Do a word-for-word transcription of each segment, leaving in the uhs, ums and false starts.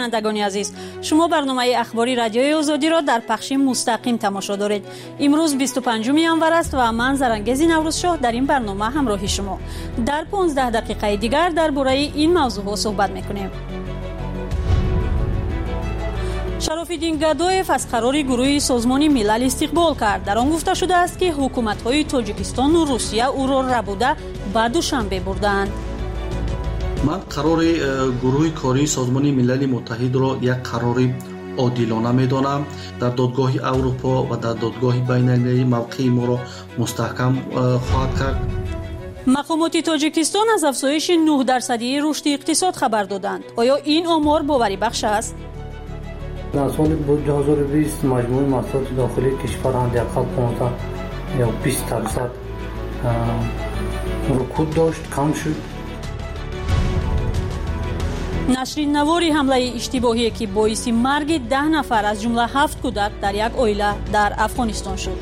بینندگان عزیز، شما برنامه اخباری رادیوی آزادی را در پخش مستقیم تماشا دارید. امروز بیست و پنجم ژانویه است و من زرنگز نوروزشاه در این برنامه همراه شما. در پانزده دقیقه دیگر درباره این موضوع صحبت می‌کنیم. شراف‌الدین گدایف از قرار گروه سازمان ملل استقبال کرد. در آن گفته شده است که حکومت‌های تاجیکستان و روسیه او را ربوده به دوشنبه بردند. من قرار گروه کاری سازمان ملل متحد را یک قرار عادلانه می‌دانم. در دادگاه اروپا و در دادگاه بین‌المللی موقع ما را مستحکم خواهد کرد. مقامات تاجیکستان از افزایش نه درصدی رشد اقتصاد خبر دادند. آیا این آمار باوری بخش است؟ در سال دو هزار و بیست مجموع محصولات داخلی کشور حداقل پانزده یا بیست درصد رکود داشت، کم شد. نشرین نواری حمله اشتباهی که باعث مرگ ده نفر از جمله هفت کودک در یک عائله در افغانستان شد.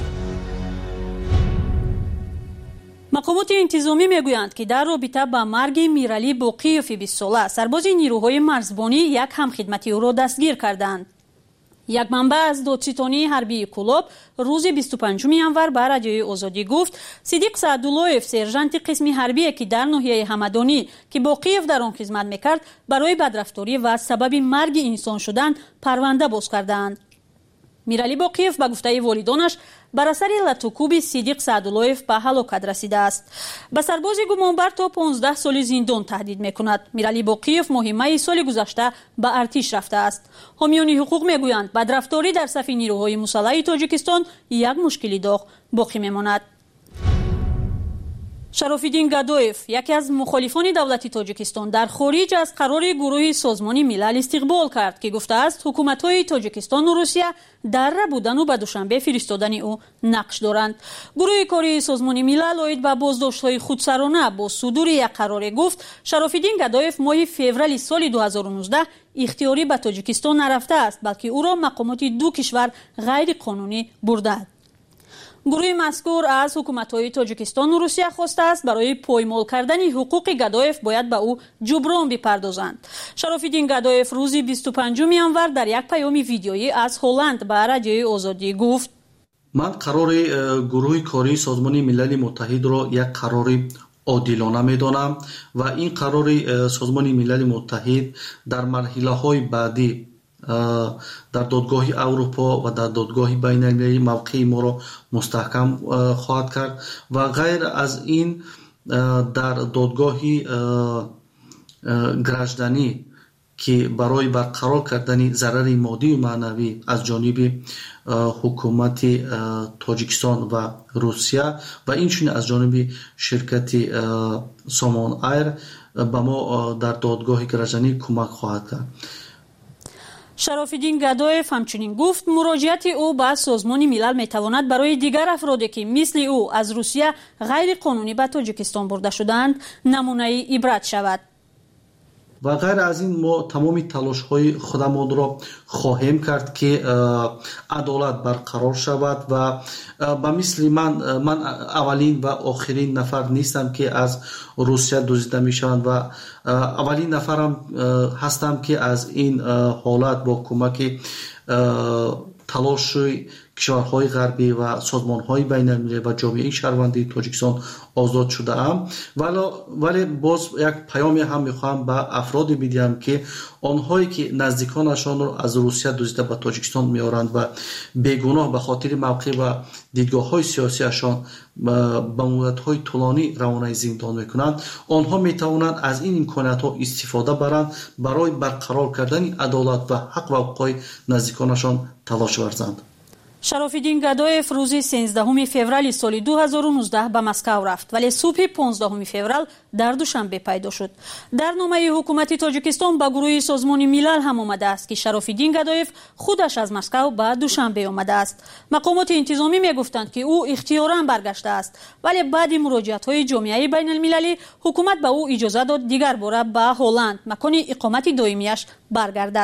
مقامات انتظامی میگویند که در رابطه با مرگ میرعلی باقیوف بیست ساله سرباز نیروهای مرزبانی یک همخدمتی او را دستگیر کردند. یک منبع از دادستانی حربی کلاب روز بیست و پنجم ژانویه به رادیوی آزادی گفت صدیق سعدالله‌اف سرژانت قسم حربی که در ناحیه همدانی که باقیوف در آن خدمت میکرد برای بدرفتاری و سبب مرگ انسان شدن پرونده باز کردند. میرعلی باقیوف به گفته والدانش بر اثر لطوکوب صدیق سعدالله‌اف به هلاکت رسیده است. به سرباز گمانبر تا پانزده سال زندان تهدید میکند. میرعلی باقیوف ماه می سال گذشته به ارتش رفته است. حامیان حقوق میگویند بدرفتاری در صف نیروهای مسلح تاجیکستان یک مشکلی داغ باقی میماند. شراف‌الدین گدایف یکی از مخالفان دولت تاجیکستان در خارج از قرار گروه سازمان ملل استقبال کرد که گفته است حکومت‌های تاجیکستان و روسیه در ربودن و به دوشنبه فرستادن او نقش دارند. گروه کاری سازمان ملل اید به بازداشت‌های خودسرانه با صدور یک قرار گفت شراف‌الدین گدایف ماه فوریه سال دو هزار و نوزده اختیاری به تاجیکستان نرفته است، بلکه او را مقامات دو کشور غیر قانونی بردند. گروه مذکور از حکومت‌های تاجیکستان و روسیه خواسته است برای پایمال کردن حقوق گدایف باید به او جبران بپردازند. شراف‌الدین گدایف روز بیست و پنجم ژانویه در یک پیام ویدیویی از هلند به رادیوی آزادی گفت: من قرار گروه کاری سازمان ملل متحد را یک قرار عادلانه می‌دانم و این قرار سازمان ملل متحد در مرحله‌های بعدی در دادگاه اروپا و در دادگاه بین‌المللی موقع ما را مستحکم خواهد کرد و غیر از این در دادگاه گرجدانی که برای برقرار کردن ضرر مادی و معنوی از جانب حکومت تاجیکستان و روسیه و اینچنین از جانب شرکت سامان ایر به ما در دادگاه گرجدانی کمک خواهد کرد. شراف‌الدین گدایف همچنین گفت مراجعت او به سازمان ملل میتواند برای دیگر افرادی که مثل او از روسیه غیر قانونی به تاجیکستان برده شدند نمونه عبرت شود. و غیر از این ما تمام تلاش های خودمان را خواهیم کرد که عدالت برقرار شود و به مثل من من اولین و آخرین نفر نیستم که از روسیه دزدیده میشوند و اولین نفرم هستم که از این حالت با کمک تلاش کشورهای غربی و سازمانهای بین‌المللی و جامعه شهروندی تاجیکستان آزاد شده ام. ولی ولی باز یک پیامی هم میخوام به افراد بدیم که آنهایی که نزدیکانشان را از روسیه دزدیده به تاجیکستان میارند و بیگناه به خاطر موقع و دیدگاه‌های سیاسیشان به مدت‌های طولانی روانه زندان میکنند، آنها میتوانند از این امکانات‌ها استفاده برند برای برقرار کردن عدالت و حق و حقوق نزدیکانشان تلاش ورزند. شراف‌الدین گدایف روز سیزدهم فوریه سال دو هزار و نوزده به مسکو رفت ولی صبح پانزدهم فوریه در دوشنبه پیدا شد. در نامه حکومت تاجیکستان به گروه سازمان ملل هم آمده است که شراف‌الدین گدایف خودش از مسکو به دوشنبه آمده است. مقامات انتظامی میگفتند که او اختیاراً برگشته است، ولی بعد مراجعت‌های جامعه بین‌المللی حکومت به او اجازه داد دیگر باره به هلند مکان اقامت دائمیش برگردد.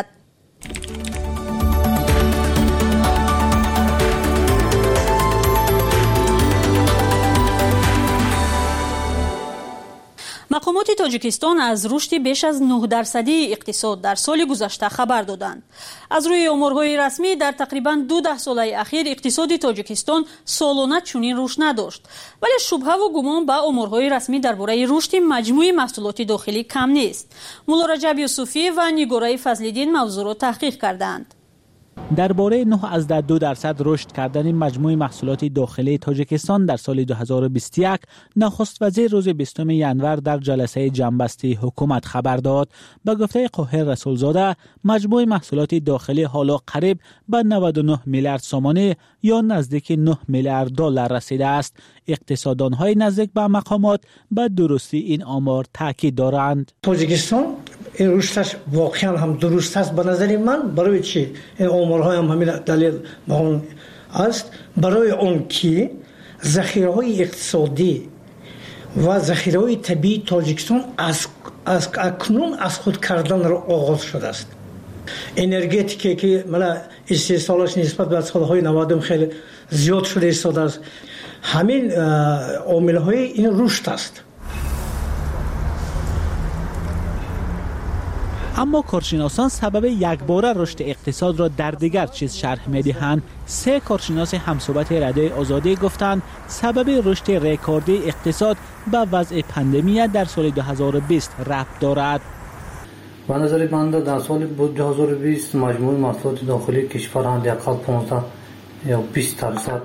مقامات تاجیکستان از رشد بیش از نه درصدی اقتصاد در سال گذشته خبر دادند. از روی امورهای رسمی در تقریباً دو ده ساله اخیر اقتصاد تاجیکستان سالانه چنین رشد نداشت، ولی شبهه و گمان به امورهای رسمی درباره رشد مجموع محصولات داخلی کم نیست. مولا رجب یوسفی و نیگورای فضل‌الدین موضوع را تحقیق کردند. درباره نه از دو درصد رشد کردن مجموع محصولات داخلی تاجیکستان در سال دو هزار و بیست و یک نخست وزیر روز بیستم ژانویه در جلسه جنبسته حکومت خبر داد. به گفته قاهر رسولزاده مجموع محصولات داخلی حالا قریب به نود و نه میلیارد سومانی یا نزدیک نه میلیارد دلار رسیده است. اقتصاددان های نزدیک به مقامات به درستی این آمار تاکید دارند. تاجیکستان این رشدش واقعا هم درست است به نظر من. برای چی این آمارهای هم همین دلیل به اون است؟ برای اون که ذخیره های اقتصادی و ذخیره های طبیعی تاجیکستان از از اکنون از خود کردن را آغاز شده است. انرژتیکی که ملا استحصالش نسبت به سالهای نود خیلی زیاد شده ایستاده است. همین عامل های این رشد است. اما کارشناسان سبب یکباره رشد اقتصاد را در دیگر چیز شرح می‌دهند. سه کارشناس همصحبت رادیوی آزادی گفتند سبب رشد رکوردی اقتصاد به وضع پاندمی در سال دو هزار و بیست ربط دارد. به نظر من در سال دو هزار و بیست مجموع محصولات داخلی کشور حداقل پانزده یا بیست درصد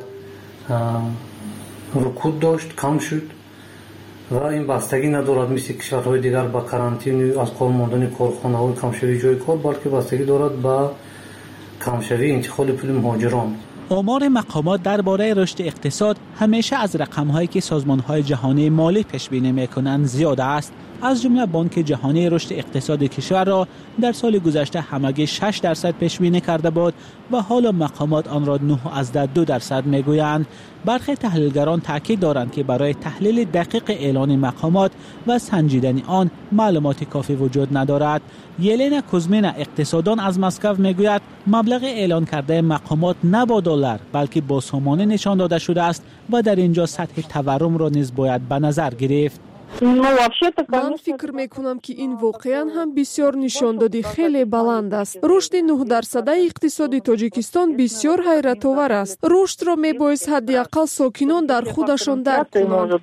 رکود داشت، کم شد و این بستگی ندارد مثل کشورهای دیگر با کرانتین از کار ماندن کارخانه‌های کمشوی جای کار، بلکه بستگی دارد با کمشوی انتقال پول مهاجران. آمار مقامات درباره رشد اقتصاد همیشه از رقم‌هایی که سازمان‌های جهانی مالی پیش بینی می‌کنند زیاد است. از جمله بانک جهانی رشد اقتصاد کشور را در سال گذشته همگی شش درصد پیش بینی کرده بود و حالا مقامات آن را نه از دو درصد میگویند. برخی تحلیلگران تاکید دارند که برای تحلیل دقیق اعلان مقامات و سنجیدن آن معلومات کافی وجود ندارد. یلنا کوزمینا اقتصاددان از مسکو میگوید مبلغ اعلان کرده مقامات نه با دلار بلکه با سومانی نشان داده شده است و در اینجا سطح تورم را نیز باید به نظر گرفت. من فکر میکنم که این واقعا هم بسیار نشاندادی خیلی بلند است. رشد نه درصده اقتصاد تاجیکستان بسیار حیرت آور است. رشد را میبایست حداقل ساکنان در خودشان درک کنند.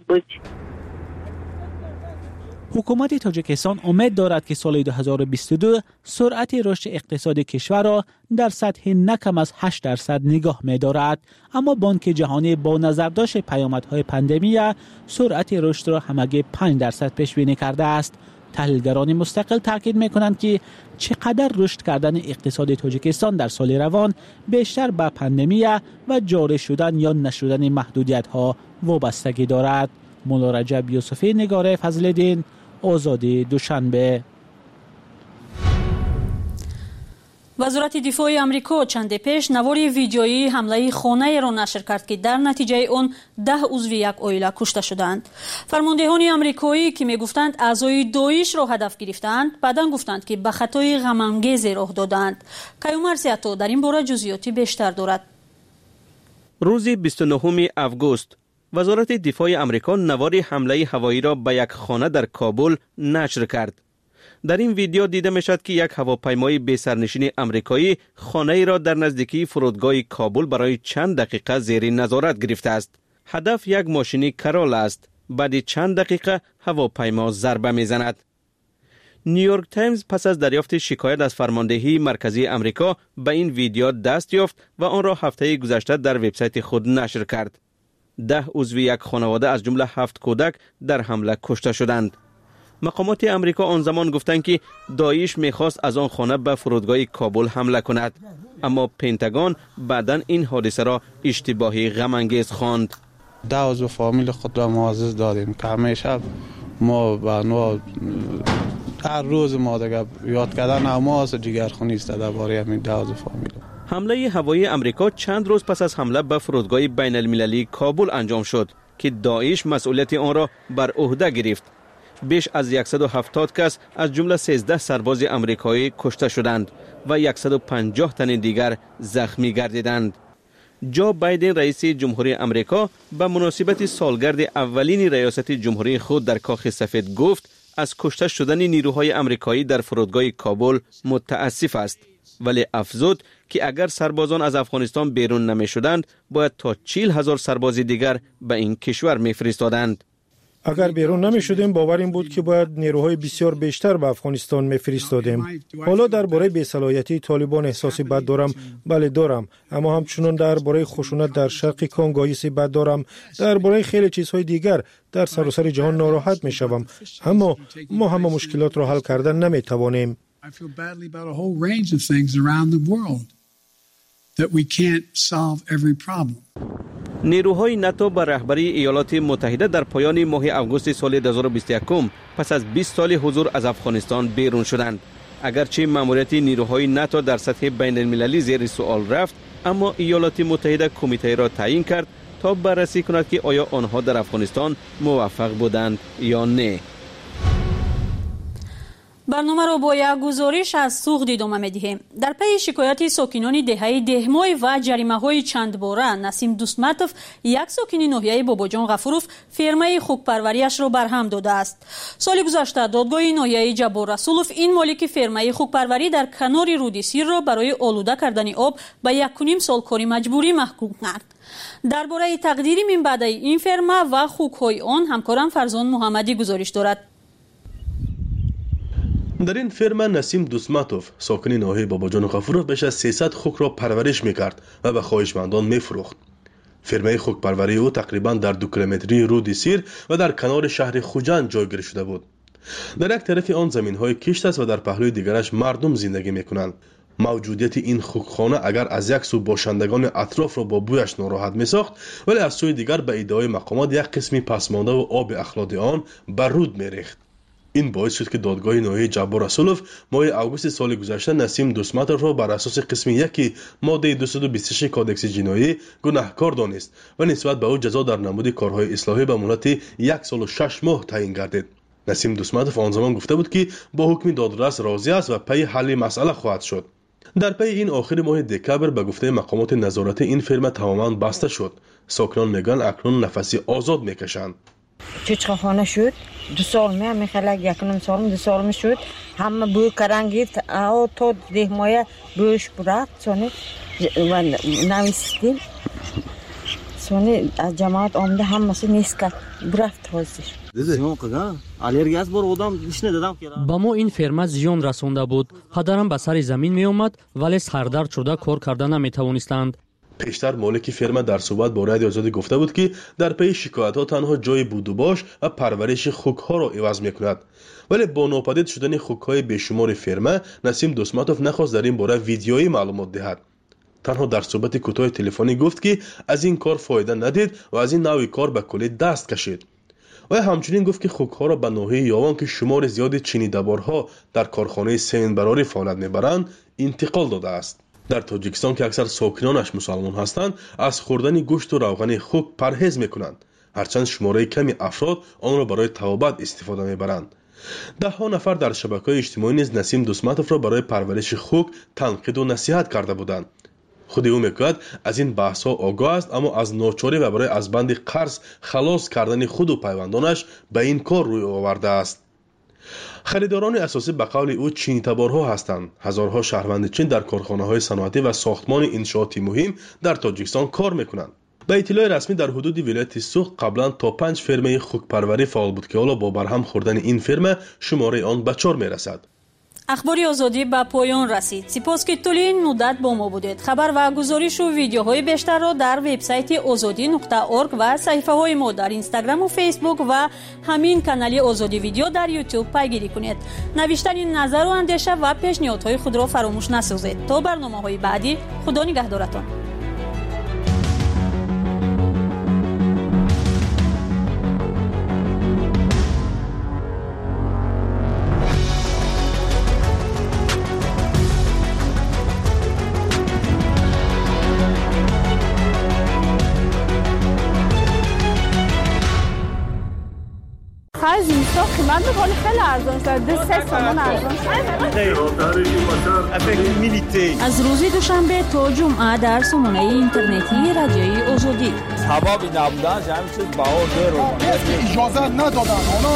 حکومت تاجیکستان امید دارد که سال دو هزار و بیست و دو سرعت رشد اقتصاد کشور را در سطح نکم از هشت درصد نگاه می‌دارد، اما بانک جهانی با نظرداشت پیامدهای پاندمی سرعت رشد را همگی پنج درصد پیش بینی کرده است. تحلیلگران مستقل تاکید می‌کنند که چقدر رشد کردن اقتصاد تاجیکستان در سال روان بیشتر به پاندمی و جاری شدن یا نشدن محدودیت‌ها وابستگی دارد. مولا رجب یوسفی، نگاره فضل‌الدین، آزادی، دوشنبه. وزارت دفاع آمریکا چند پیش نواری ویدیویی حمله خانه را نشر کرد که در نتیجه آن ده عضو یک عائله کشته شدند. فرماندهان آمریکایی که میگفتند اعضای داعش را هدف گرفتند، بعداً گفتند که به خطای غم‌انگیزی راه دادند. کیومر سیاتو در این باره جزئیاتی بیشتر دارد. روز بیست و نهم آگوست وزارت دفاع آمریکا نواری حمله هوایی را به یک خانه در کابل نشر کرد. در این ویدیو دیده می شد که یک هواپیمای بی سرنشین آمریکایی خانه را در نزدیکی فرودگاه کابل برای چند دقیقه زیر نظارت گرفته است. هدف یک ماشین کرول است. بعد چند دقیقه هواپیما ضربه می زند. نیویورک تایمز پس از دریافت شکایت از فرماندهی مرکزی آمریکا به این ویدیو دست یافت و آن را هفته گذشته در وبسایت خود نشر کرد. ده عضو یک خانواده از جمله هفت کودک در حمله کشته شدند. مقامات آمریکا آن زمان گفتند که داعش می‌خواست از آن خانه به فرودگاه کابل حمله کند، اما پنتاگون بعداً این حادثه را اشتباهی غم‌انگیز خواند. ده عضو فامیل خود را معزز داریم که همیشه ما با نوع هر روز ما دیگه یاد کردن اماس جگرخونی است درباره همین ده عضو فامیل. حمله هوایی آمریکا چند روز پس از حمله به فرودگاه بین المللی کابل انجام شد که داعش مسئولیت آن را بر عهده گرفت. بیش از صد و هفتاد کس از جمله سیزده سرباز آمریکایی کشته شدند و صد و پنجاه تن دیگر زخمی گردیدند. جو بایدن رئیس جمهوری آمریکا به مناسبت سالگرد اولین ریاست جمهوری خود در کاخ سفید گفت از کشته شدن نیروهای آمریکایی در فرودگاه کابل متاسف است، ولی افزود که اگر سربازان از افغانستان بیرون نمی شدند باید تا چهل هزار سرباز دیگر به این کشور می فرستادند. اگر بیرون نمی شدیم باور این بود که باید نیروهای بسیار بیشتر به افغانستان می فرستادیم. حالا درباره بی‌صلاحیتی طالبان احساسی بد دارم، بله دارم، اما همچنان درباره خشونت در شرق کانگو حسی بد دارم، درباره خیلی چیزهای دیگر در سراسر جهان ناراحت می شوم، اما ما همه مشکلات را حل کردن نمی توانیم. نیروهای ناتو به رهبری ایالات متحده در پایان ماه آگوست سال دو هزار و بیست و یک پس از بیست سال حضور از افغانستان بیرون شدند. اگرچه ماموریت نیروهای ناتو در سطح بین المللی زیر سوال رفت، اما ایالات متحده کمیته را تعیین کرد تا بررسی کند که آیا آنها در افغانستان موفق بودند یا نه. برنامه را با یک گزارش از سوخت ادامه می‌دهیم. در پی شکایت ساکنان دهه دهمای و جریمه‌های چند باره، نسیم دوستمتوف، یک ساکن ناحیه باباجان غفوروف، فرمای خوکپروریش را برهم داده است. سال گذشته دادگاه ناحیه جبار رسولوف این مالک فرمای خوکپروری در کنار رود سیر را برای آلوده کردن آب به یک و نیم سال کاری مجبوری محکوم کرد. درباره تقدیر من بعد این فرما و خوک‌های آن همکارم فرزان محمدی گزارش دارد. در این فرما نسیم دوستمتوف، ساکن ناحیه باباجان غفوروف، بیش از سیصد خوک را پرورش میکرد و به خواهشمندان میفروخت. فرمای خوک پروری او تقریبا در دو کیلومتری رود سیر و در کنار شهر خوجند جایگیر شده بود. در یک طرف آن زمین‌های کشت است و در پهلوی دیگرش مردم زندگی میکنند. موجودیت این خوکخانه اگر از یک سو باشندگان اطراف را با بویش ناراحت میساخت، ولی از سوی دیگر به ادعای مقامات یک قسمی پسمانده و آب اخلاد آن بر رود میریخت. این باعث شد که دادگاه ناحیه جبار رسولوف ماه آگوست سال گذشته نسیم دوستمتوف را بر اساس قسم یک ماده دویست و بیست و شش کادکس جنایی گناهکار دانست و نسبت به او جزا در نمود کارهای اصلاحی به مدت یک سال و شش ماه تعیین گردید. نسیم دوستمتوف آن زمان گفته بود که با حکم دادرس راضی است و پی حل مسئله خواهد شد. در پی این آخر ماه دکبر به گفته مقامات نظارت این فرما تماما بسته شد. ساکنان میگن اکنون نفسی آزاد میکشند. چوچخانه شد، دو سال می هم خلق یکنم سالم دو سال می شد، همه بوی کرنگی او تا دهمایه بویش برد سونه و نویستیم سونه از جماعت آمده هم مثل نیست که برفت حاضر. با ما این فرما زیان رسونده بود. پدرم به سر زمین می آمد ولی سردرد شده کار کردن نمی توانستند. پیشتر مالک فرما در صحبت با رادیو آزادی گفته بود که در پی شکایت ها تنها جای بود و باش و پرورش خوک ها را عوض می کند، ولی با ناپدید شدن خوک های بیشمار فرما نسیم دوستمتوف نخواست در این باره ویدیویی معلومات دهد. تنها در صحبت کوتاه تلفنی گفت که از این کار فایده ندید و از این نوع کار به کلی دست کشید. و همچنین گفت که خوک ها را به ناحیه یاوان که شمار زیادی چینی دبارها در کارخانه سین براری فعالیت میبرند انتقال داده است. در تاجیکستان که اکثر ساکنانش مسلمان هستند، از خوردن گوشت و روغن خوک پرهیز میکنند، هرچند شماره کمی افراد آن را برای توابت استفاده میبرند. ده ها نفر در شبکه‌های اجتماعی نیز نسیم دوستمتوف را برای پرورش خوک تنقید و نصیحت کرده بودند. خود او میگوید از این بحث ها آگاه است، اما از ناچاری و برای از بند قرض خلاص کردن خود و پیوندانش به این کار روی آورده است. خریداران اساسی به قول او چینی تبارها هستند. هزارها شهروند چین در کارخانه‌های صنعتی و ساختمان انشاءاتی مهم در تاجیکستان کار میکنند. به اطلاع رسمی در حدود ولایت سوخت قبلا تا پنج فرمه خوک پروری فعال بود که حالا با برهم خوردن این فرمه شماره آن به چهار میرسد. اخباری آزادی به پایان رسید. سپاس که طول این مدت با ما بودید. خبر و گزارش و ویدیوهای بیشتر را در وبسایت آزادی نقطه اورگ و صفحه های ما در اینستاگرام و فیسبوک و همین کانال آزادی ویدیو در یوتیوب پیگیری کنید. نوشتن نظر و اندیشه و پیشنهادهای خود را فراموش نسازید. تا برنامه‌های بعدی، خدا نگهدارتان. خرج اینستا قیمت بکنه خیلی ارزان شد. دو سه تومن ارزان شد. از روز دوشنبه تا جمعه در سامانه اینترنتی رادیوی آزادی. حبابی نبودن همین چیز بهار رو اجازه ندادن.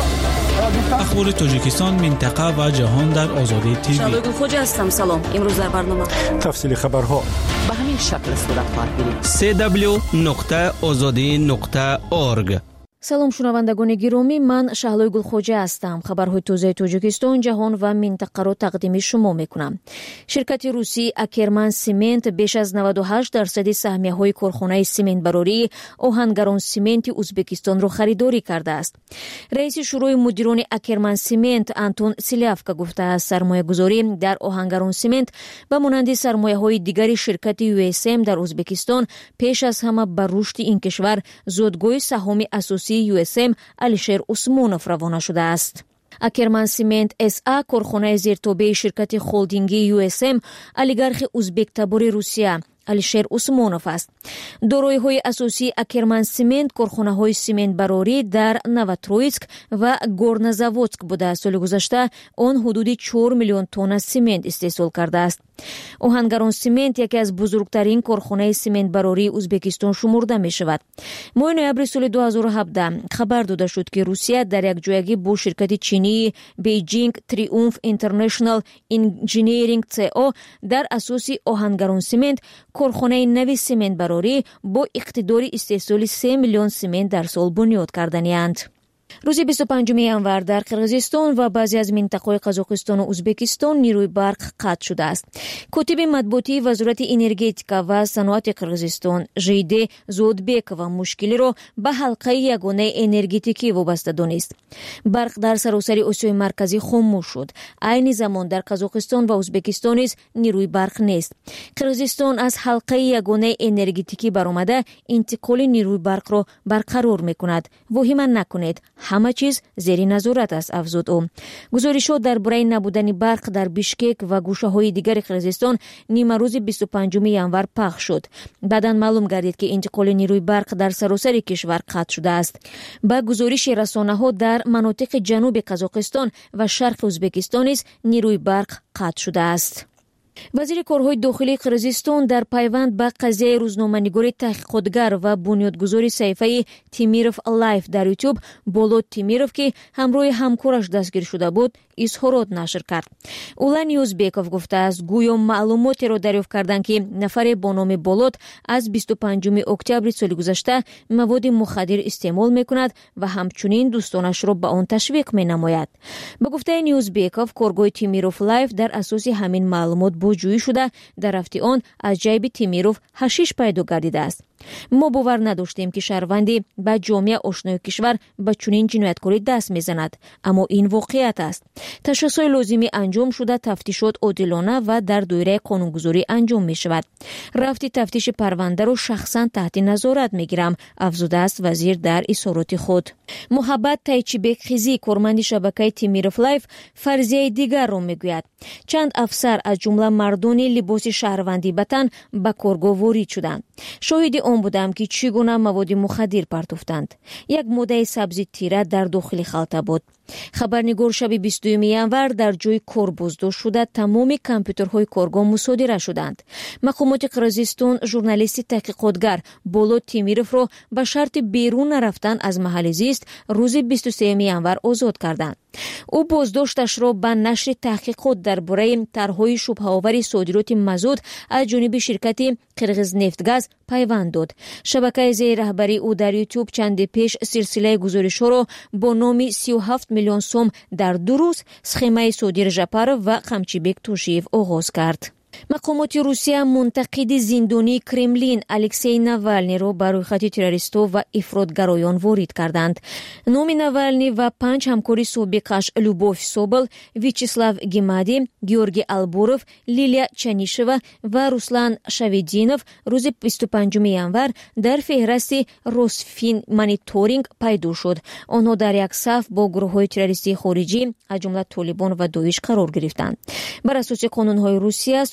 اخبار تاجیکستان، منطقه و جهان در آزادی تیوی. شالوی گلخوجه هستم. سلام. امروز در برنامه تفصیل خبرها به همین شکل صورت خواهد گرفت. سی دبلیو نقطه آزادی نقطه اورگ. салом шунавандагони гиромӣ, ман Шаҳлои Гулхоҷа ҳастам. Хабарҳои тозаи Тоҷикистон, ҷаҳон ва минтақаро тақдими шумо мекунам. Ширкати русӣ Акерман Симент беш аз наваду ҳашт дарсади саҳмияҳои корхонаи симентбарории Оҳангарон Сименти Узбекистонро харидорӣ кардааст. раиси шӯрои мудирони Акерман Симент Антон Силявка гуфтааст, сармоягузорӣ дар Оҳангарон Симент ба монанди сармояҳои дигари ширкати ю эс эм дар Узбекистон пеш аз ҳама ба рушди ин кишвар зодгоҳи саҳоми асосии ю эс эм Алишер Усмонов равона шудааст. Акерман Симент эс а корхонаи зертобаи ширкати холдингии ю эс эм олигархи узбектабори Русия Алишер Усмонов аст. дороиҳои асосии Акерман Симент корхонаҳои симентбарорӣ дар Новотроицк ва Горнозаводск буда. Соли гузашта он ҳудуди чор миллион тонна симент истеҳсол кардааст. Оҳангарон Симент яке аз бузургтарин корхонаи симентбарории Узбекистон шумурда мешавад. моҳи ноябри соли ду ҳазору ҳабдаҳ хабар дода шуд, ки Русия дар якҷоягӣ бо ширкати чинии Beijing Triumph International Engineering си о дар асоси Оҳангарон Симент корхонаи нави симентбарорӣ бо иқтидори истеҳсоли се миллион симент дар сол бунёд карданианд. рӯзи бисту панҷуми январ дар Қирғизистон ва баъзе аз минтақаҳои Қазоқистону Узбекистон нирӯи барқ қатъ шудааст. котиби матбуотии Вазорати энергетика ва саноати Қирғизистон Жиде Зоудбекова мушкилиро ба ҳалқаи ягонаи энергетикӣ вобаста донист. барқ дар саросари Осиёи марказӣ хомӯш шуд. айни замон дар Қазоқистон ва Узбекистон низ нирӯи барқ нест. Қирғизистон аз ҳалқаи ягонаи энергетикӣ баромада интиқоли нирӯи барқро барқарор мекунад. воҳима накунед, ҳама чиз зери назорат аст, афзуд ӯ. гузоришҳо дар бораи набудани барқ дар Бишкек ва гӯшаҳои дигари Қирғизистон нимарӯзи бисту панҷуми январ пахш шуд. баъдан маълум гардид, ки интиқоли нирӯи барқ дар саросари кишвар қатъ шудааст. ба гузориши расонаҳо дар манотиқи ҷануби Қазоқистон ва шарқи Узбекистон низ нирӯи барқ қатъ шудааст. вазири корҳои дохилии Қирғизистон дар пайванд ба қазияи рӯзноманигори таҳқиқотгар ва бунёдгузори саҳифаи Тимиров Лайф дар YouTube Болот Тимиров, ки ҳамроҳи ҳамкораш дастгир шуда буд, изҳорот нашр кард. Улан Юзбеков гуфтааст, гӯё маълумотеро дарёфт карданд, ки нафаре бо номи Болот аз бисту панҷуми октябри соли гузашта маводи мухаддир истеъмол мекунад ва ҳамчунин дӯстонашро ба он ташвиқ менамояд. ба гуфтаи Юзбеков, коргоҳи Тимиров Лайф дар асоси ҳамин маълумот боҷӯӣ шуда, дар рафти он аз ҷайби Тимиров ҳашиш пайдо гардидааст. мо бовар надоштем, ки шаҳрвандӣ ба ҷомеа ошнои кишвар ба чунин ҷинояткорӣ даст мезанад, аммо ин воқеият аст. ташхисҳои лозимӣ анҷом шуда, тафтишот одилона ва дар доираи қонунгузорӣ анҷом мешавад. рафти тафтиши парвандаро шахсан таҳти назорат мегирам, афзудааст вазир дар изҳороти худ. муҳаббат Тайчибекхизӣ, корманди шабакаи Тимиров Лайф, фарзияи дигарро мегӯяд. чанд афсар аз ҷумла мардони либоси шаҳрвандӣ ба тан ба коргоҳ ворид шуданд. шоҳиди он будам, ки чӣ гуна маводи мухаддир партофтанд. як моддаи сабзи тира дар дохили халта буд. хабарнигор шаби бистуюми январ дар ҷои кор боздошт шуда, тамоми компютерҳои коргоҳ мусодира шуданд. мақомоти Қирғизистон журналисти таҳқиқотгар Болот Тимировро ба шарти берун нарафтан аз маҳалли зист рӯзи бисту сеюми январ озод карданд. ӯ боздошташро ба нашри таҳқиқот дар бораи тарҳҳои шубҳаовари содироти мазут аз ҷониби ширкати Қирғизнефтгаз пайванд дод. шабакаи зери раҳбарии ӯ дар YouTube чанди пеш силсилаи гузоришҳоро бо номи сию ҳафт миллион сом дар ду рӯз схемаи Содир Жапаров ва Қамчибек Тӯшиев оғоз кард. мақомоти Русия мунтақиди зиндонии Кремлин Алексей Навальниро ба рӯйхати террористов ва ифротгароён ворид карданд. номи Навальни ва панҷ ҳамкори собиқаш Любовь Собол, Вячеслав Гемади, Георгий Албуров, Лилия Чанишева ва Руслан Шавидинов рӯзи бисту панҷуми январ дар феҳрасти Росфин мониторинг пайдо шуд. онҳо дар як саф бо гурӯҳҳои террористии хориҷӣ аз ҷумла Толибон ва Доиш қарор гирифтанд. бар асоси қонунҳои Русия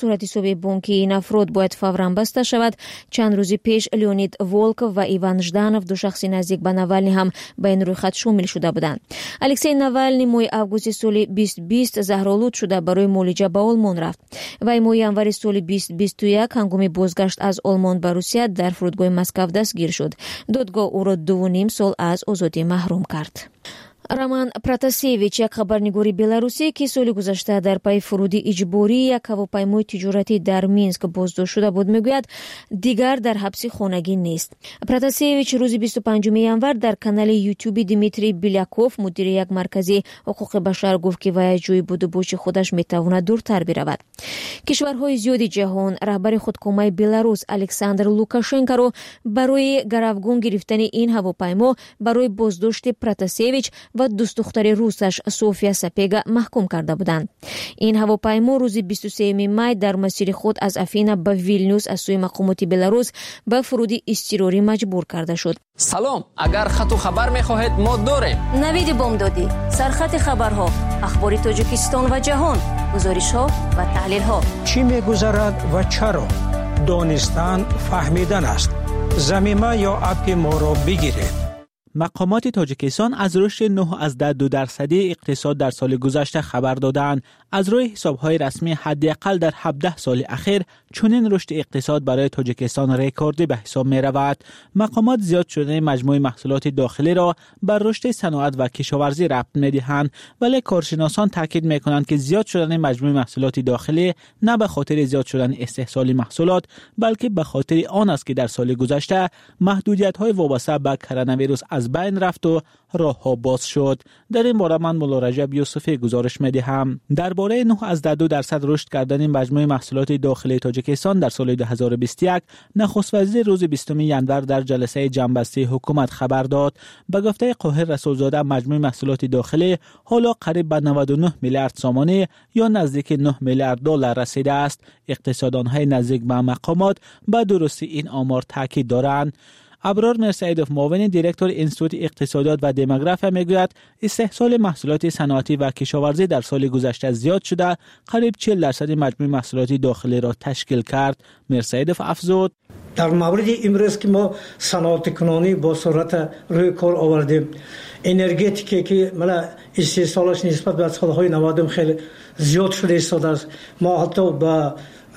صورت حساب بانکی این افراد باید فوراً بسته شود. چند روز پیش لیونید ولکوف و ایوان ژدانوف دو شخص نزدیک به ناوالنی هم به این رویخط شامل شده بودند. الکسی ناوالنی ماه آگوست سال بیست بیست زهرآلود شده برای معالجه به آلمان رفت. وی ماه январи سال بیست بیست و یک هنگام بازگشت از آلمان به روسیه در فرودگاه مسکو دستگیر شد. دادگاه او را دو و نیم سال از آزادی محروم کرد. роман протасевич, як хабарнигори беларусӣ ки соли гузашта дар пайи фуруди иҷбории як ҳавопаймои тиҷоратӣ дар Минск боздошт шуда буд, мегӯяд дигар дар ҳабси хонагӣ нест. Протасевич рӯзи бисту панҷуми январ дар канали ютуби Дмитрий Беляков, мудири як маркази ҳуқуқи башар, гуфт ки вай аз ҷои будубоши худаш метавонад дуртар биравад. кишварҳои зиёди ҷаҳон раҳбари худкомаи Беларус Александр Лукашенкоро барои гаравгон гирифтани ин ҳавопаймо барои боздошти Протасевич ва дустдухтари русаш София Сапега маҳкум карда буданд. ин ҳавопаймо рӯзи бисту сеюми май дар масири худ аз Афина ба Вилнюс аз сӯи мақомоти Беларус ба фуруди изтирорӣ маҷбур карда шуд. салом, агар хату хабар мехоҳед мо дорем. навиди бомдодӣ, сархати хабарҳо, ахбори Тоҷикистон ва ҷаҳон, гузоришҳо ва таҳлилҳо. чӣ мегузарад ва чаро? донистан фаҳмидан аст. замима ё апи моро бигиред. مقامات تاجیکستان از رشد نه از دو درصدی اقتصاد در سال گذشته خبر دادند. از روی حساب‌های رسمی حداقل در هفده سال اخیر چنین رشد اقتصاد برای تاجیکستان رکوردی به حساب می‌رود. مقامات زیاد شدن مجموع محصولات داخلی را بر رشد صنعت و کشاورزی ربط می‌دهند، ولی کارشناسان تاکید می‌کنند که زیاد شدن مجموع محصولات داخلی نه به خاطر زیاد شدن استحصال محصولات، بلکه به خاطر آن است که در سال گذشته محدودیت‌های وابسته به کرونا ویروس از بین رفت و راه‌ها باز شد. در این باره من مولا رجب یوسفی گزارش می‌دهم. درباره نه از دو درصد رشد کردن مجموع محصولات داخلی تاجیکستان در سال دو هزار و بیست و یک، نخست وزیر روز بیستم ژانویه در جلسه جنببسته حکومت خبر داد. به گفته قاهر رسولزاده مجموع محصولات داخلی حالا قریب به نود و نه میلیارد سامانه یا نزدیک نه میلیارد دلار رسیده است. اقتصاددان‌های نزدیک به مقامات به درستی این آمار تاکید دارند. ابرار مرسیدوف، معاون دیرکتور انستیتوت اقتصادیات و دموگرافی، میگوید استحصال محصولات صنعتی و کشاورزی در سال گذشته زیاد شده، قریب چهل درصد مجموع محصولات داخلی را تشکیل کرد. مرسیدوف افزود: در مورد امروز که ما صنعت کنونی با سرعت روی کار آوردیم، انرژتیکی که ملا استحصالش نسبت به سالهای نود خیلی زیاد شده است. ما حتی با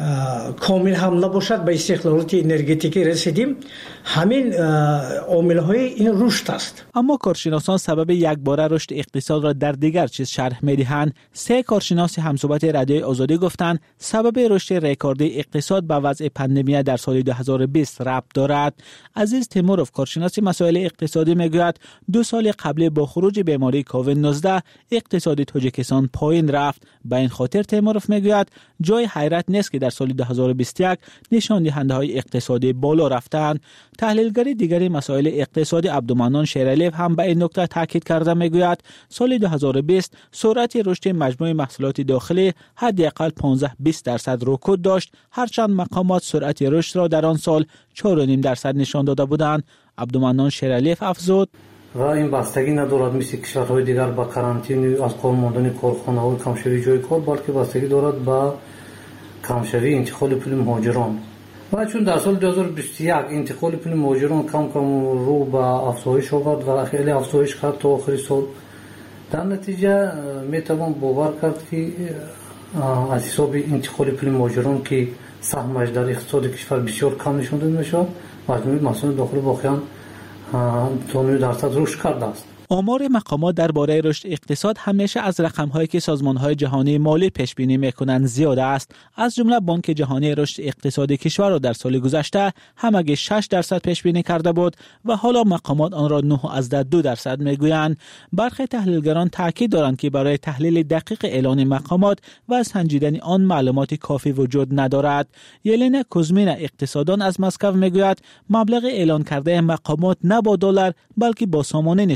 کامل هم نباشد به استقلالات انرژتیکی رسیدیم. همین عامل‌های این رشد است. اما کارشناسان سبب یک باره رشد اقتصاد را در دیگر چیز شرح می‌دهند. سه کارشناس همصحبت رادیوی آزادی گفتند سبب رشد رکوردی اقتصاد به وضع پاندمی در سال دو هزار و بیست ربط دارد. عزیز تیموروف، کارشناس مسائل اقتصادی، میگوید دو سال قبل با خروج بیماری کووید نوزده اقتصاد تاجیکستان پایین رفت. به این خاطر تیموروف میگوید جای حیرت نیست که در سال دو هزار و بیست و یک نشان دهنده‌های اقتصادی بالا رفتند. تحلیلگر دیگری مسائل اقتصادی عبدالمنان شیرعلیف هم به این نکته تاکید کرده، میگوید سال دو هزار و بیست سرعت رشد مجموع محصولات داخلی حداقل پانزده بیست درصد رکود داشت، هرچند مقامات سرعت رشد را در آن سال چهار و نیم درصد نشان داده بودند. عبدالمنان شیرعلیف افزود: و این بستگی ندارد مثل کشورهای دیگر با کارانتین از کار ماندن کارخانه‌ها کمشوی جای کار، بلکه بستگی دارد با کمشوی انتقال پول مهاجران. و چون در سال دو هزار و بیست و یک انتقال پول مهاجران کم کم رو به افزایش آورد و خیلی افزایش کرد تا آخر سال، در نتیجه میتوان باور کرد که از حساب انتقال پول مهاجران که سهمش در اقتصاد کشور بسیار کم نشان داده میشد، مجموع محصولات داخلی واقعا تا نه درصد رشد کرده است. آمار مقامات درباره رشد اقتصاد همیشه از رقم‌هایی که سازمان‌های جهانی مالی پیش بینی می‌کنند زیاده است. از جمله بانک جهانی رشد اقتصادی کشور را در سال گذشته همگی شش درصد پیش بینی کرده بود و حالا مقامات آن را نه از دو درصد می‌گویند. برخی تحلیلگران تاکید دارند که برای تحلیل دقیق اعلان مقامات و سنجیدن آن معلومات کافی وجود ندارد. یلنا کوزمینا، اقتصاددان از مسکو، می‌گوید مبلغ اعلان کرده مقامات نه با دلار بلکه با سامانه نشان داده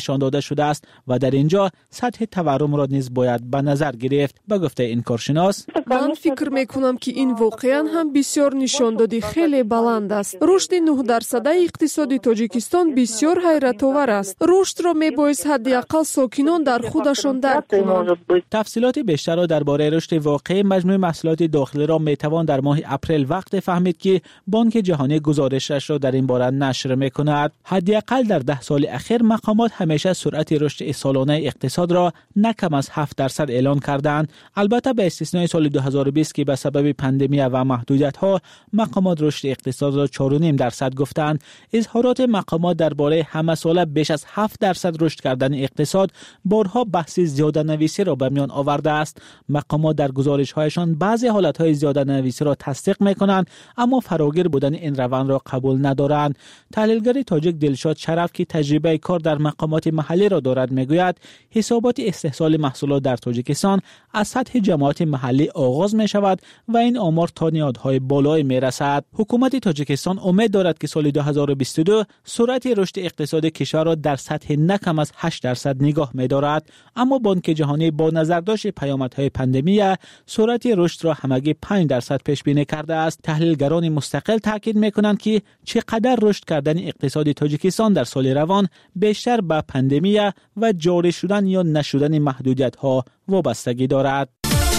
شده است و در اینجا سطح تورم را نیز باید به نظر گرفت. به گفته این کارشناس، من فکر میکنم که این واقعا هم بسیار نشاندهی خیلی بلند است. رشد نه درصد اقتصادی تاجیکستان بسیار حیرت آور است. رشد را میبایست حداقل ساکنان در خودشان درک کنند. تفصیلات بیشتر را درباره رشد واقعی مجموع محصولات داخلی را میتوان در ماه اپریل وقت فهمید که بانک جهانی گزارشش را در این باره نشر میکند. حداقل در ده سال اخیر مقامات همیشه سرعت رشد سالانه اقتصاد را نه کم از هفت درصد اعلان کردند. البته به استثنای سال دو هزار و بیست که به سبب پاندمی و محدودیت ها مقامات رشد اقتصاد را چهار و نیم درصد گفتند. اظهارات مقامات درباره همه ساله بیش از هفت درصد رشد کردن اقتصاد بارها بحث زیاده نویسی را به میان آورده است. مقامات در گزارش هایشان بعضی حالت های زیاده نویسی را تصدیق میکنند اما فراگیر بودن این روند را قبول ندارند. تحلیلگر تاجیک دلشاد شرف که تجربه کار در مقامات محلی را دارد میگوید حسابات استحصال محصولات در تاجیکستان از سطح جماعت محلی آغاز می شود و این آمار تا نهادهای بالای می رسد. حکومت تاجیکستان امید دارد که سال دو هزار و بیست و دو سرعت رشد اقتصاد کشور را در سطح نه کم از هشت درصد نگاه می دارد، اما بانک جهانی با نظرداشت پیامدهای پاندمی سرعت رشد را همگی پنج درصد پیش بینی کرده است. تحلیلگران مستقل تاکید می کنند که چقدر رشد کردن اقتصاد تاجیکستان در سال روان بیشتر به پاندمی و جاری شدن یا نشدن محدودیت ها وابستگی دارد.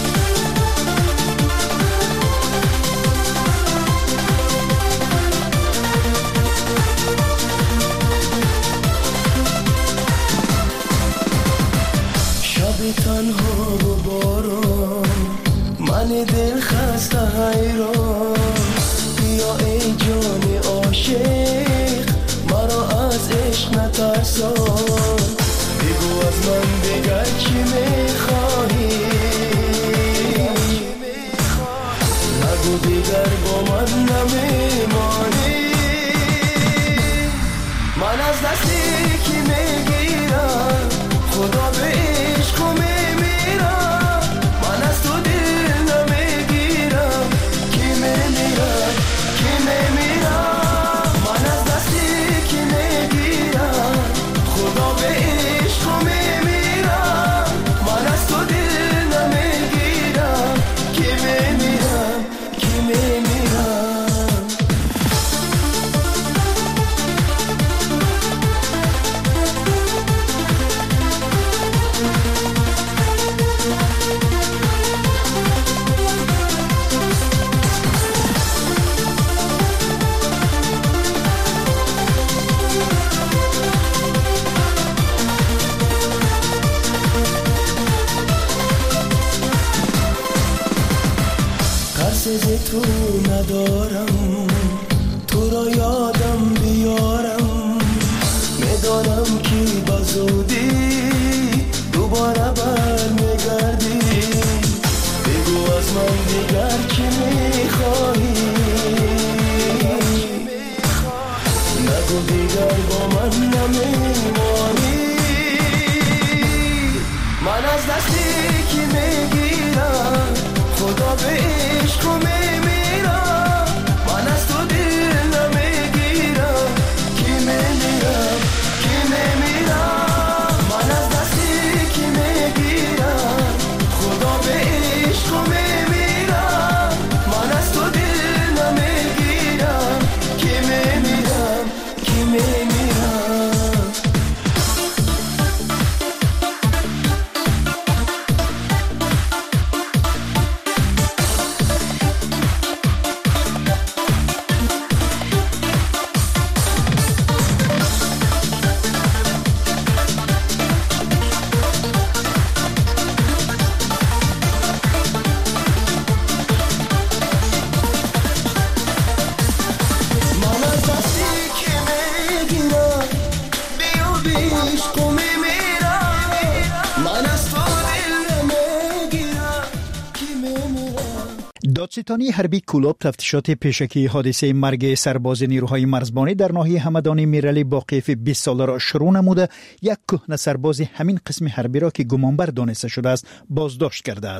شب تنها و باران، من دل خسته حیران، بیا ای جان عاشق مرا از عشق نترسان، بگو از من دیگر چی میخواهی، نگو دیگر با من نمیمانی، من از دستی کی میگیرم خدا به عشق میمیرم، من از تو دل نمیگیرم کی میمیرم کی میمیرم، من از دستی کی میگیرم خدا به عشق میمیرم، من از تو دل نمیگیرم کی میمیرم کی میمیرم. ترس تو ندارم، تو را یادم بیارم، میدانم که بزودی دوباره بر میگردی، بگو از من دیگر چی میخواهی، نگو دیگر با من نمیمانی، من از دستی کی میگیرم خدا به عشق میمیرم، من از تو دل نمیگیرم کی میمیرم کی میمیرم، من از دستی کی میگیرم خدا به عشق میمیرم، من از تو دل نمیگیرم کی میمیرم کی میمیرم. دادستانی حربی کولاب تفتیشات پیشکی حادثه مرگ سرباز نیروهای مرزبانی در ناحیه همدان میرعلی با قیف بیست ساله را شروع نموده، یک کهنه سرباز همین قسم حربی را که گمانبر دانسته شده است بازداشت کرده است.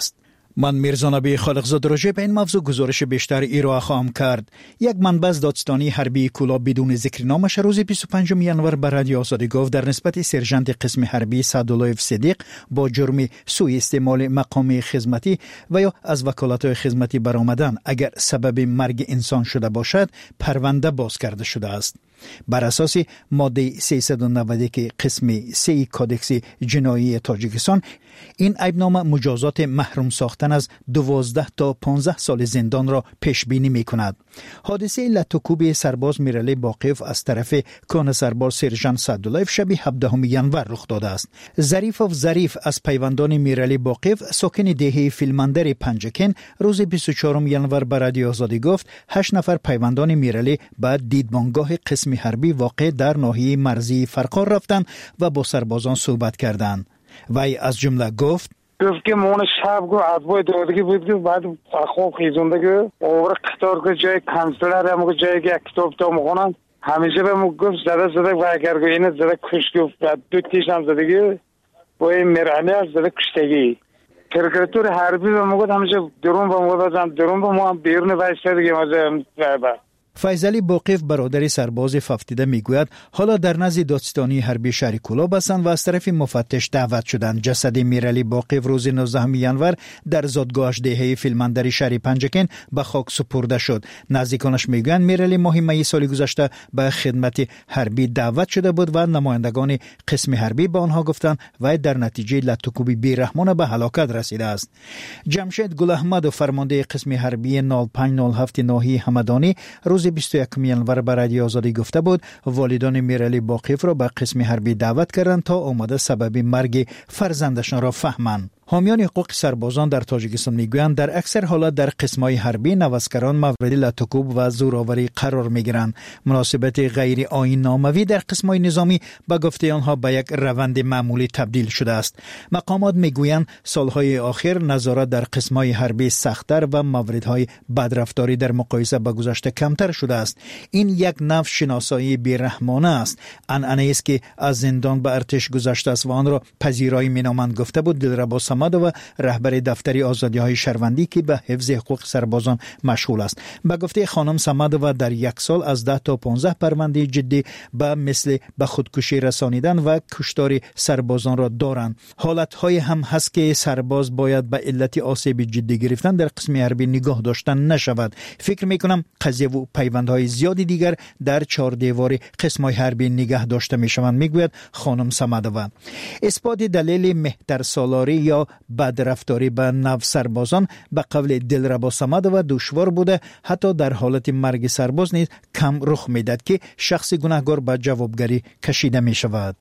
من میرزانبی خالقزاد راجع به این موضوع گزارش بیشتر ارائه خواهم کرد. یک منبع از دادستانی حربی کلاب بدون ذکر نامش روز بیست و پنجم ژانویه به رادیو آزادی گفت در نسبت سرژانت قسم حربی سعداللهیف صدیق با جرم سوء استعمال مقام خدمتی و یا از وکالت‌های خدمتی برآمدن اگر سبب مرگ انسان شده باشد پرونده باز کرده شده است. بر اساس ماده سیصد و نود و یک قسم سه کودکس جنایی تاجیکستان این ایبنامه مجازات محروم ساختن از دوازده تا پانزده سال زندان را پیش بینی می کند. حادثه لطوکوب سرباز میرعلی باقیف از طرف کان سرباز سرژانت سعداللهیف شب هفدهم ژانویه رخ داده است. ظریفوف ظریف از پیوندان میرعلی باقیف ساکن دهه فیلمندر پنجکن روز بیست و چهارم ژانویه به رادیو آزادی گفت هشت نفر پیوندان میرعلی به دیدبانگاه قسم حربی واقع در ناحیه مرزی فرقار رفتند و با سربازان صحبت کردند. وی از جمله گفت گفت که مون شب گو عذبای دادگی بود که بعد خواب خیزونده که اوور قطار که جای کنسلر همون جایی که کتاب تا مخونن همیشه به مون گفت زده زده و اگر گو اینه زده کش گفت دو تیش هم زدگی با این مرانه از زده کشتگی کرکراتور حربی به مون گفت همیشه درون به مون بزن درون به مون بیرون بایسته دیگه مازه زبه. فیضعلی باقیف برادر سرباز ففتیده میگوید حالا در نزد دادستانی حربی شهر کلاب هستند و از طرف مفتش دعوت شدند. جسد میرعلی باقیف روز نوزدهم ژانویه در زادگاهش دهه فیلمندری شهر پنجکن به خاک سپرده شد. نزدیکانش میگویند میرعلی ماه می سال گذشته به خدمت حربی دعوت شده بود و نمایندگان قسم حربی به آنها گفتند و در نتیجه لطوکوبی بیرحمانه به هلاکت رسیده است. جمشید گل احمد فرمانده قسم حربی نود و پنج نود و هفت ناحیه همدانی روز بیست و یکم ژانویه به رادیو آزادی گفته بود والدان میرعلی باقیف را به قسم حربی دعوت کردند تا آمده سبب مرگ فرزندشان را فهمند. حامیان حقوق سربازان در تاجیکستان میگویند در اکثر حالات در قسم‌های حربی نوسکران مورد لطوکوب و زورآوری قرار میگیرند. مناسبت غیر آیین ناموی در قسم‌های نظامی به گفته آنها به یک روند معمولی تبدیل شده است. مقامات میگویند سالهای اخیر نظارت در قسم‌های حربی سخت‌تر و موردهای بدرفتاری در مقایسه با گذشته کمتر شده است. این یک نوع شناسایی بیرحمانه است. عنعنه است که از زندان به ارتش گذشته است و آن را پذیرایی مینامند گفته بود دلربا و رهبر دفتر آزادی‌های شهروندی که به حفظ حقوق سربازان مشغول است. به گفته خانم سمدووا در یک سال از ده تا پانزده پرونده جدی به مثل به خودکشی رسانیدن و کشتار سربازان را دارند. حالت‌های هم هست که سرباز باید به علت آسیب جدی گرفتن در قسم حربی نگاه داشتن نشود. فکر می‌کنم قضیه و پیوندهای زیادی دیگر در چهار دیوار قسم‌های حربی نگاه داشته می‌شوند میگوید خانم سمدووا. اثبات دلیل مهتر سالاری یا بدرفتاری به نو سربازان به قول دلربا سمدووا دشوار بوده. حتی در حالت مرگ سرباز نیز کم رخ میداد که شخص گناهکار به جوابگری کشیده می شود.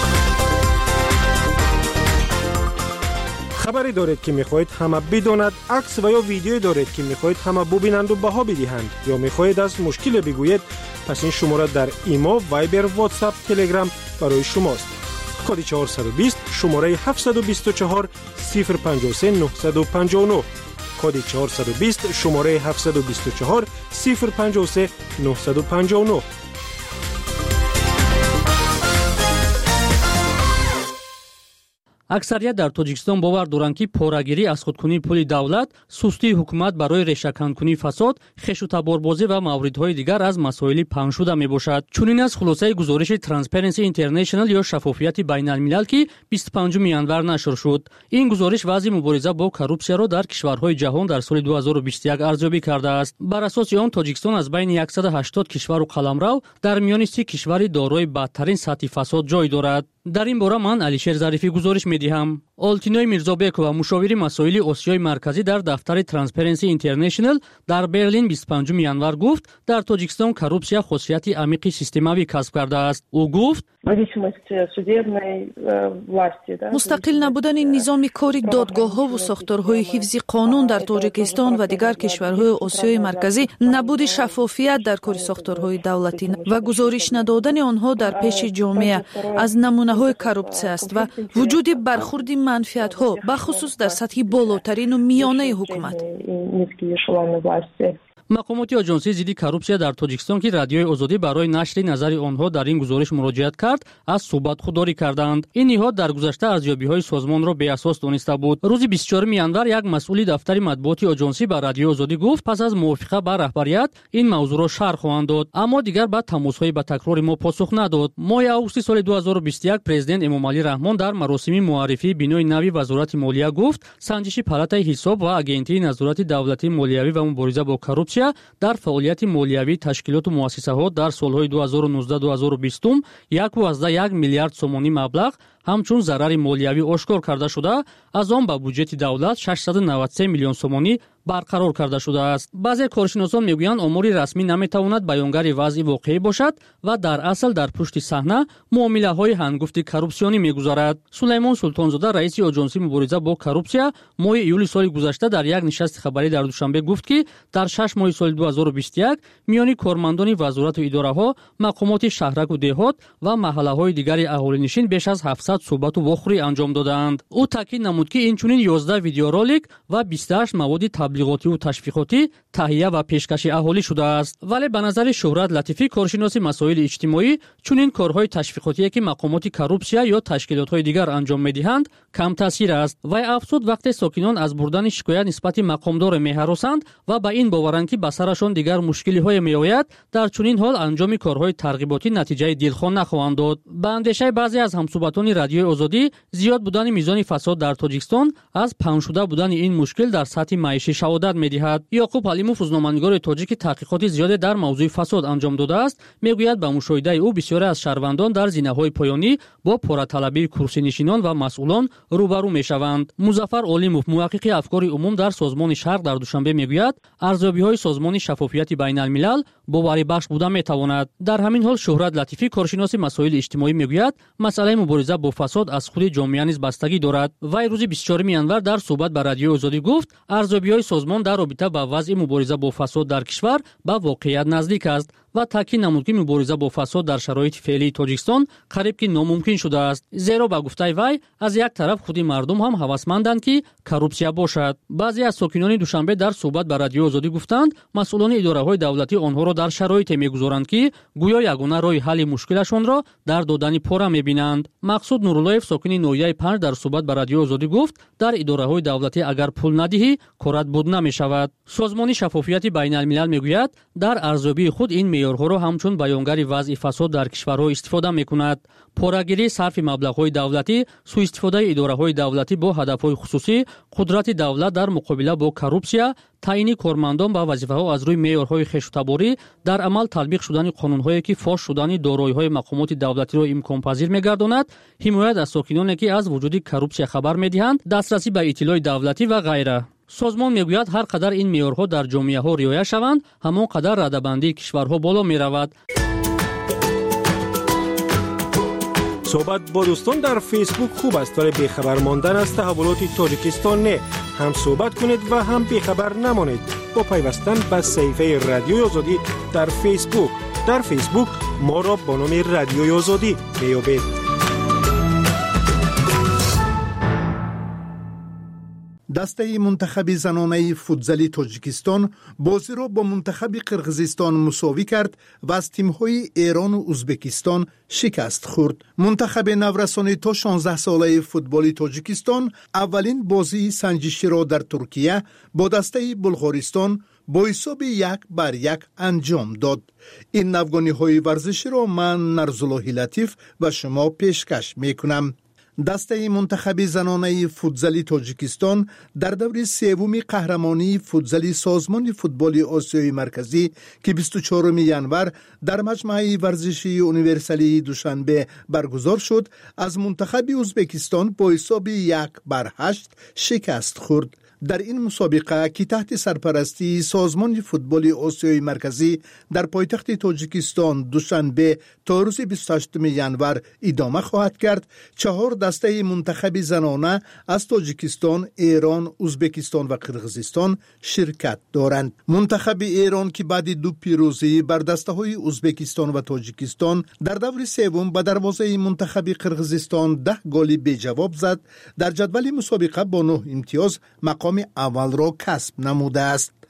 خبری دارید که میخواهید همه بداند، عکس و یا ویدیویی دارید که میخواهید همه ببینند و بها بدهند یا میخواهید از مشکل بگویید، پس این شماره در ایمو، وایبر، واتساپ، تلگرام برای شماست. کد چهارصد و بیست شماره هفتصد و بیست و چهار صفر پنج سه نه پنج نه کد چهارصد و بیست شماره هفتصد و بیست و چهار صفر پنج سه نه پنج نه. аксарият дар тоҷикистон бовар доранд ки порагирӣ аз худкунии пули давлат, сустии ҳукумат барои решаканкунии фасод, хешутаборбозӣ ва мавридҳои дигар аз масоили паҳншуда мебошад. чунин аст хулосаи гузориши Transparency International ё шаффофияти байналмилал ки бисту панҷум январ нашр шуд. ин гузориш вазъи мубориза бо коррупсияро дар кишварҳои ҷаҳон дар соли ду ҳазору бисту як арзёбӣ кардааст. бар асоси он тоҷикистон аз байни яксаду ҳаштод кишвару қаламрав дар миёни си кишвари дорои бадтарин сатҳи фасод ҷой дорад. дар ин бора ман алишер зарифӣ гузориш медиҳам. олтиной мирзобекова мушовири масоили осиёи марказӣ дар дафтари Transparency International дар Берлин бисту панҷум январ гуфт дар тоҷикистон коррупсия хосияти амиқи системавӣ касб кардааст. ӯ гуфт мустақил набудани низоми кори додгоҳҳову сохторҳои ҳифзи қонун дар тоҷикистон ва дигар кишварҳои осиёи марказӣ набуди шаффофият дар кори сохторҳои давлатӣ ва гузориш надодани онҳо дар пеши ҷомеа аз намунаҳои коррупсия аст ва вуҷуди бархурди манфиатҳо бахусус дар сатҳи болотарину миёнаи ҳукумат. мақомоти оҷонсии зидди коррупсия дар тоҷикистон ки радиои озодӣ барои нашри назари онҳо дар ин гузориш муроҷиат кард аз суҳбат худдорӣ карданд. ин ниҳод дар гузашта арзёбиҳои созмонро беасос дониста буд. рӯзи бисту чорум январ як масъули дафтари матбуоти оҷонсӣ ба радиои озодӣ гуфт пас аз мувофиқа ба раҳбарият ин мавзӯъро шарҳ хоҳанд дод, аммо дигар ба тамосҳои ба такрори мо посух надод. моҳи августи соли ду ҳазору бисту як президент эмомалӣ раҳмон дар маросими муаррифии бинои нави вазорати молия гуфт санҷиши палатаи ҳисоб ва агентии назорати давлатии молиявӣ ва мубориза бо коррупсия дар фаъолияти молиявии ташкилоту муассисаҳо дар солҳои ду ҳазору нуздаҳ - ду ҳазору бистум як вазда як миллиард сомонӣ маблағ ҳамчун зарари молиявӣ ошкор карда шуда, аз он ба бюджети давлат шашсаду навад се миллион сомонӣ барқарор карда шудааст. баъзе коршиносон мегӯянд омори расмӣ наметавонад баёнгари вазъи воқеӣ бошад ва дар асл дар пушти саҳна муомилаҳои ҳангуфти коррупсионӣ мегузарад. Сулаймон Султонзода, раиси оҷонсии мубориза бо коррупсия, моҳи июли соли гузашта дар як нишасти хабарӣ дар Душанбе гуфт, ки дар шаш моҳи соли ду ҳазору бисту як миёни кормандони вазорату идораҳо, мақомоти шаҳраку деҳот ва маҳаллаҳои дигари аҳолинишин беш аз ҳафтсад суҳбату вохӯрӣ анҷом доданд. ӯ таъкид намуд, ки инчунин ёздаҳ видеоролик ва бисту ҳашт маводи таблиғотиву ташвиқотӣ таҳия ва пешкаши аҳолӣ шудааст. вале ба назари Шӯҳрат Латифӣ, коршиноси масоили иҷтимоӣ, чунин корҳои ташвиқотие ки мақомоти коррупсия ё ташкилотҳои дигар анҷом медиҳанд кам таъсир аст. Вай афзуд, вақте сокинон аз бурдани шикоят нисбати мақомдоре меҳаросанд ва ба ин боваранд, ки ба сарашон дигар мушкилиҳое меояд, дар чунин ҳол анҷоми корҳои тарғиботӣ натиҷаи дилхон нахоҳанд дод. ба андешаи баъзе аз ҳамсуҳбатони радиои озодӣ, зиёд будани мизони фасод дар Тоҷикистон аз паҳншуда будани ин мушкил дар сатҳи маишӣ шаҳодат медиҳад. Яқуб Алимов, рӯзноманигори тоҷики, таҳқиқоти зиёде дар мавзӯи фасод анҷом додааст. мегӯяд ба мушоҳидаи ӯ бисёре аз шаҳрвандон дар зинаҳои поёнӣ бо пораталабии курсинишинон ва масъулон рӯбарӯ мешаванд. Музаффар Олимов, муҳаққиқи афкори умум дар созмони Шарқ дар Душанбе, мегӯяд арзёбиҳои созмони шаффофияти байналмилал боварибахш буда метавонад. дар ҳамин ҳол Шӯҳрат Латифӣ, коршиноси масоили иҷтимоӣ, мегӯяд масъалаи мубориза бо фасод аз худи ҷомеа низ бастагӣ дорад. Вай рӯзи бисту чорум январ дар суҳбат ба радиои озодӣ гуфт арзёбиҳои созмон дар робита ба вазъи мубориза бо фасод дар кишвар ба воқеият наздик аст ва таъкид намуд, ки мубориза бо фасод дар шароити феълии Тоҷикистон қариб ки номумкин шудааст. зеро ба гуфтаи вай аз як тараф худи мардум ҳам ҳавасманданд, ки коррупсия бошад. баъзе аз сокинони Душанбе дар суҳбат ба радиои озодӣ гуфтанд масъулони идораҳои давлатӣ онҳоро дар шароите мегузоранд, ки гӯё ягона роҳи ҳалли мушкилашонро дар додани пора мебинанд. Мақсуд Нуруллоев, сокини ноҳияи панҷ, дар суҳбат ба радиои озодӣ гуфт дар идораҳои давлатӣ агар пул надиҳӣ корат буд намешавад. созмони шаффофияти байналмилал мегӯяд дар арзёбии худ ин меъёрҳоро ҳамчун баёнгари вазъи фасод дар кишварҳо истифода мекунад. порагирӣ, сарфи маблағҳои давлатӣ, сӯистифодаи идораҳои давлатӣ бо ҳадафҳои хусусӣ, қудрати давлат дар муқобила бо коррупсия, таъини кормандон ба вазифаҳо аз рӯи меъёрҳои хештаборӣ, дар амал татбиқ шудани қонунҳое, ки фош шудани дороиҳои мақомоти давлатиро имконпазир мегардонад, ҳимоят аз сокиноне, ки аз вуҷуди коррупсия хабар медиҳанд, дастрасӣ ба иттилои давлатӣ ва ғайра. созмон мегӯяд ҳар қадар ин меъёрҳо дар ҷомеаҳо риоя шаванд, ҳамон қадар радабандии кишварҳо боло меравад. صحبت با دوستان در فیسبوک خوب است ولی بیخبر ماندن از تحولات تاجیکستان نه. هم صحبت کنید و هم بیخبر نمانید با پیوستن به صفحه رادیوی آزادی در فیسبوک. در فیسبوک ما را با نام رادیوی آزادی میابید. دسته منتخب زنانه فوتزالی تاجیکستان بازی را با منتخب قرقیزستان مساوی کرد و از تیم‌های ایران و ازبکستان شکست خورد. منتخب نورسانی تا شانزده ساله فوتبالی تاجیکستان اولین بازی سنجشی را در ترکیه با دسته بلغارستان با حساب یک بر یک انجام داد. این نوگانی‌های ورزشی را من نرزالله لطیف و شما پیشکش می‌کنم. دسته منتخب زنانه فوتزالی تاجیکستان در دور سوم قهرمانی فوتزالی سازمان فوتبال آسیای مرکزی که بیست و چهارم ژانویه در مجمع ورزشی یونیورسالی دوشنبه برگزار شد، از منتخب ازبکستان با حساب یک بر هشت شکست خورد. در این مسابقه که تحت سرپرستی سازمان فوتبال آسیای مرکزی در پایتخت تاجیکستان دوشنبه تا روز بیست و هشتم ژانویه ادامه خواهد کرد، چهار دسته منتخب زنانه از تاجیکستان، ایران، ازبکستان و قرقیزستان شرکت دارند. منتخب ایران که بعد دو پیروزی بر دسته های ازبکستان و تاجیکستان در دور سوم به دروازه منتخب قرقیزستان ده گل بی جواب زد، در جدول مسابقه با نه امتیاز مقام اول را کسب نموده است.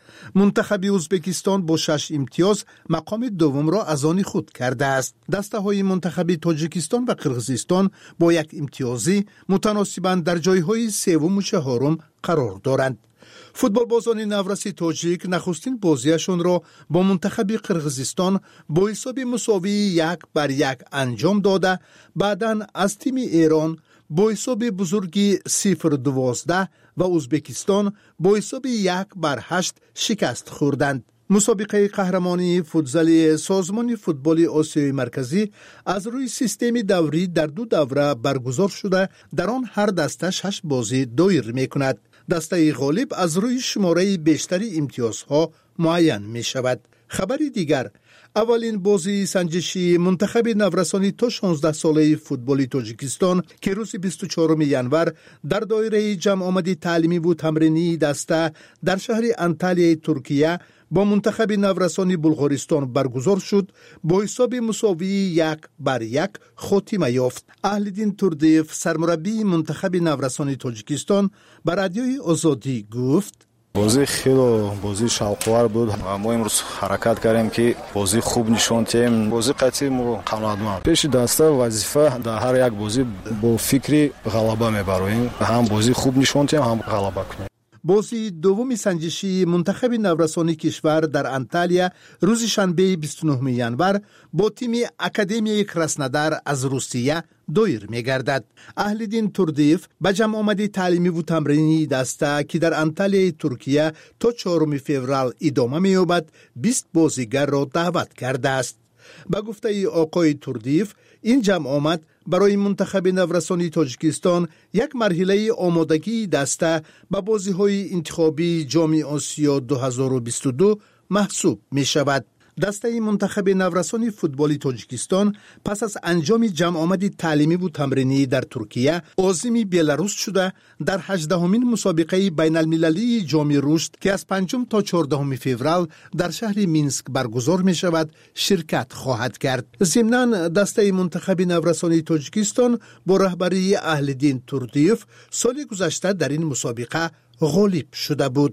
منتخب ازبکستان با شش امتیاز مقام دوم را از آن خود کرده است. دسته های منتخب تاجیکستان و قرقیزستان با یک امتیازی متناسباً در جایهای سوم و چهارم قرار دارند. فوتبالبازان نورس تاجیک نخستین بازیشان را با منتخب قرقیزستان با حساب مساوی یک بر یک انجام داده، بعداً از تیم ایران با حساب بزرگی صفر دوازده و ازبکستان با حساب یک بر هشت شکست خوردند. مسابقه قهرمانی فوتزالی سازمان فوتبال آسیای مرکزی از روی سیستم دوری در دو دوره برگزار شده، در آن هر دسته شش بازی دایر می کند. دسته غالب از روی شماره بیشتری امتیازها معین می شود. خبری دیگر، اولین بازی سنجشی منتخب نورسانی تا شانزده ساله فوتبال تاجیکستان که روز بیست و چهارم ژانویه در دایره جمع آمدی تعلیمی و تمرینی دسته در شهر انتالیا ترکیه با منتخب نورسانی بلغارستان برگزار شد، با حساب مساوی یک بر یک خاتمه یافت. اهلدین توردیف سرمربی منتخب نورسانی تاجیکستان به رادیوی آزادی گفت: بازی خیلی بازی شوق‌آور بود. ما امروز حرکت کردیم که بازی خوب نشون دهیم. بازی قطعی ما قناعتمند. پیش دسته وظیفه در هر یک بازی با فکری غلبه میبریم. هم بازی خوب نشون دهیم، هم غلبه کنیم. بازی دومی سنجشی منتخب نورسانی کشور در انتالیا روز شنبه بیست و نهم ژانویه با تیم اکادمی کراسنودار از روسیه دایر می‌گردد. اهلدین توردیف به جمع آمدی تعلیمی و تمرینی دسته که در انتالیا ترکیه تا چهارم فوریه ادامه می‌یابد بیست بازیگر را دعوت کرده است. با گفته آقای توردیف، این جمع آمد برای منتخب نورسانی تاجیکستان یک مرحله آمادگی دسته به بازی‌های انتخابی جام آسیا دو هزار و بیست و دو محسوب می شود. دسته منتخب نورسانی فوتبال تاجیکستان پس از انجام جمع آمدی تعلیمی و تمرینی در ترکیه عازم بلاروس شده، در هجدهمین مسابقه بین المللی جام رشد که از پنجم تا چهاردهم فوریه در شهر مینسک برگزار می شود شرکت خواهد کرد. ضمناً دسته منتخب نورسانی تاجیکستان با رهبری اهلدین توردیف سال گذشته در این مسابقه غالب شده بود.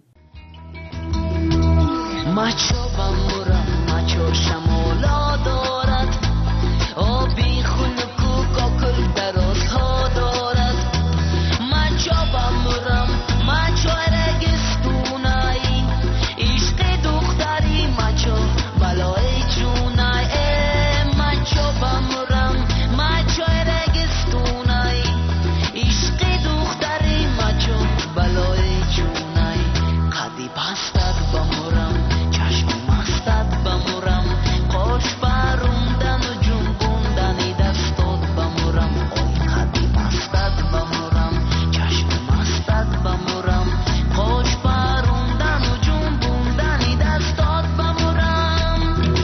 چو شمالا دارد آبی خنک و کاکل درازها دارد من چابم رم من چو رگستونایی عشق دختری من چو بلای جونای من چابم رم من چو رگستونایی عشق دختری من چو بلای جونای قدی بستد بمرم چشم مستد بمرم قاش بروندن و جنبوندنی دستات بمرم آی قدی مستد بمرم چشم مستد بمرم قاش بروندن و جنبوندنی دستات بمرم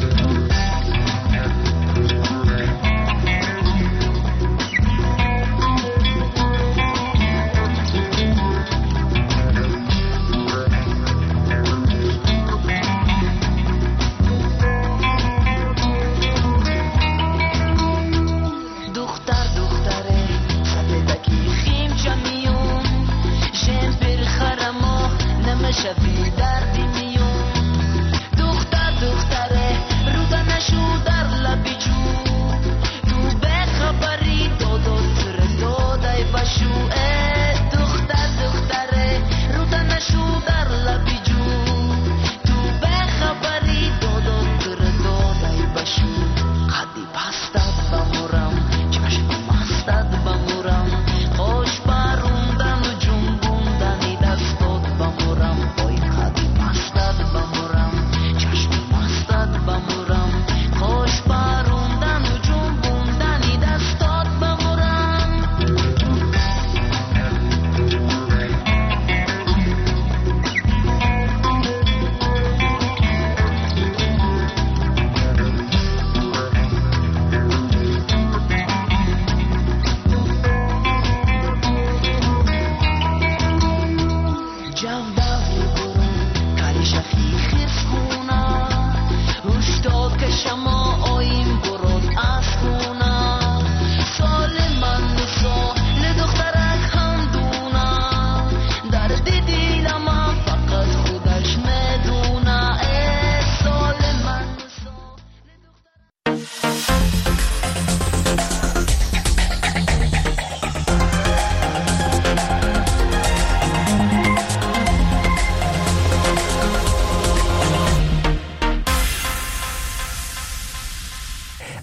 شبی دردی میون دختر دختره رودا نشو در لبی جو تو به خبری دادو تر دادای بشو دختر دختره رودا نشو در لبی جو تو به خبری دادو تر دادای بشو قدی بستد بمرم چشم مستد بمرم خوش بروندن و جنبوندنی دستات بمرم آی قدی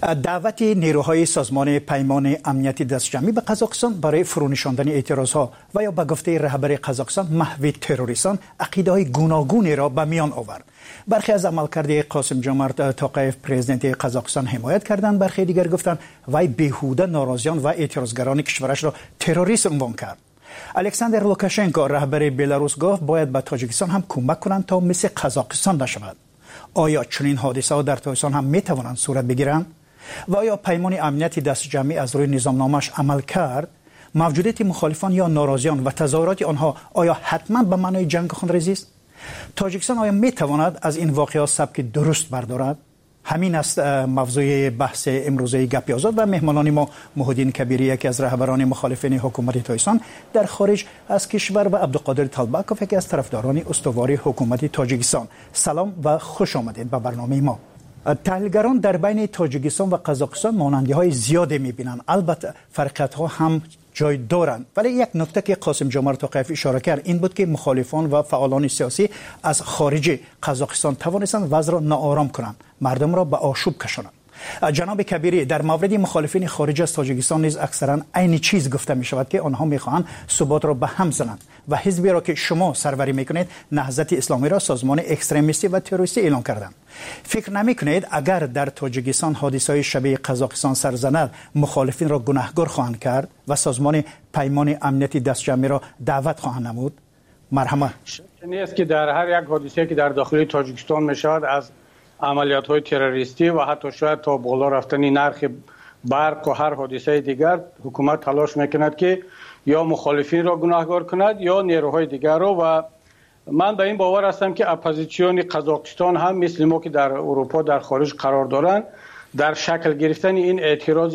دعوت نیروهای سازمان پیمان امنیتی دستجمعی به قزاقستان برای فرونشاندن اعتراضها و یا به گفته رهبر قزاقستان محو تروریستان عقیده‌های گوناگونی را به میان آورد. برخی از عملکرد قاسم جمعت توقیف پرزیدنت قزاقستان حمایت کردند، برخی دیگر گفتند وی بیهوده ناراضیان و اعتراضگران کشورش را تروریست عنوان کرد. الکساندر لوکاشنکو رهبر بلاروس گفت باید به تاجیکستان هم کمک کنند تا مثل قزاقستان نشود. آیا چنین حادثه‌ها در تاجیکستان هم میتوانند صورت بگیرند؟ و آیا پیمان امنیتی دست جمعی از روی نظامنامه‌اش عمل کرد؟ موجودیت مخالفان یا ناراضیان و تظاهرات آنها آیا حتما به معنای جنگ خونریزی است؟ تاجیکستان آیا میتواند از این واقعات سبک درست بردارد؟ همین است موضوع بحث امروزه گپ آزاد و مهمانان ما محمد کبیری، یکی از رهبران مخالفین حکومت تاجیکستان در خارج از کشور، و عبدالقادر طالبکوف، یکی از طرفداران استوار حکومت تاجیکستان. سلام و خوش آمدید به برنامه ما. تحلیلگران در بین تاجیکستان و قزاقستان مانندی‌های زیادی می‌بینند، البته فرقیت‌ها هم جای دارند، ولی یک نکته که قاسم جمعت توقیف اشاره کرد این بود که مخالفان و فعالان سیاسی از خارج قزاقستان توانستند وضع را ناآرام کنند، مردم را به آشوب کشانند. جناب کبیری، در مورد مخالفین خارج از تاجیکستان نیز اکثرا عین چیز گفته می شود که آنها میخواهند ثبات را به هم زنند و حزبی را که شما سروری میکنید نهضت اسلامی را سازمان اکستریمیستی و تروریستی اعلام کردند. فکر نمی کنید اگر در تاجیکستان حادثه‌های شبیه قزاقستان سر زند مخالفین را گناهکار خواهند کرد و سازمان پیمان امنیتی دستجمعی را دعوت خواهند نمود؟ مرحمت. نیست که در هر یک حادثه‌ای که در داخل تاجیکستان میشود از عملیات‌های تروریستی و حتی شاید تا بالا رفتن نرخ برق و هر حادثه دیگر حکومت تلاش میکند که یا مخالفین را گناهکار کند یا نیروهای دیگر را، و من به این باور هستم که اپوزیسیون قزاقستان هم مثل ما که در اروپا در خارج قرار دارند در شکل گرفتن این اعتراض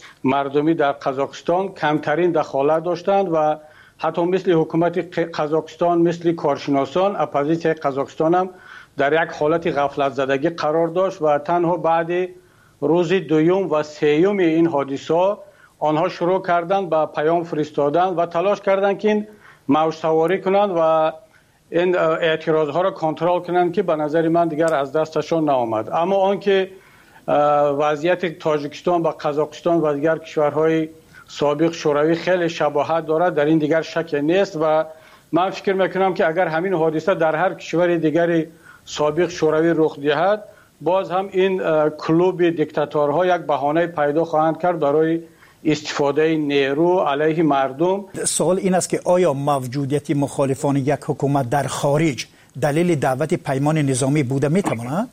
مردمی در قزاقستان کمترین دخالت داشتند و حتی مثل حکومت قزاقستان مثل کارشناسان اپوزیسیون قزاقستان هم در یک حالت غفلت زدگی قرار داشت و تنها بعد روز دوم و سوم این حادثه آنها شروع کردند به پیام فرستادن و تلاش کردند که این موج سواری کنند و این اعتراض ها را کنترل کنند که به نظر من دیگر از دستشان نآمد. اما آنکه وضعیت تاجیکستان و قزاقستان و دیگر کشورهای سابق شوروی خیلی شباهت دارد در این دیگر شک نیست و من فکر میکنم که اگر همین حادثه در هر کشور دیگری سابق شوروی رخ دهد باز هم این کلوب دیکتاتورها یک بهانه پیدا خواهند کرد برای استفاده نیرو علیه مردم. سوال این است که آیا موجودیت مخالفان یک حکومت در خارج دلیل دعوت پیمان نظامی بوده میتواند؟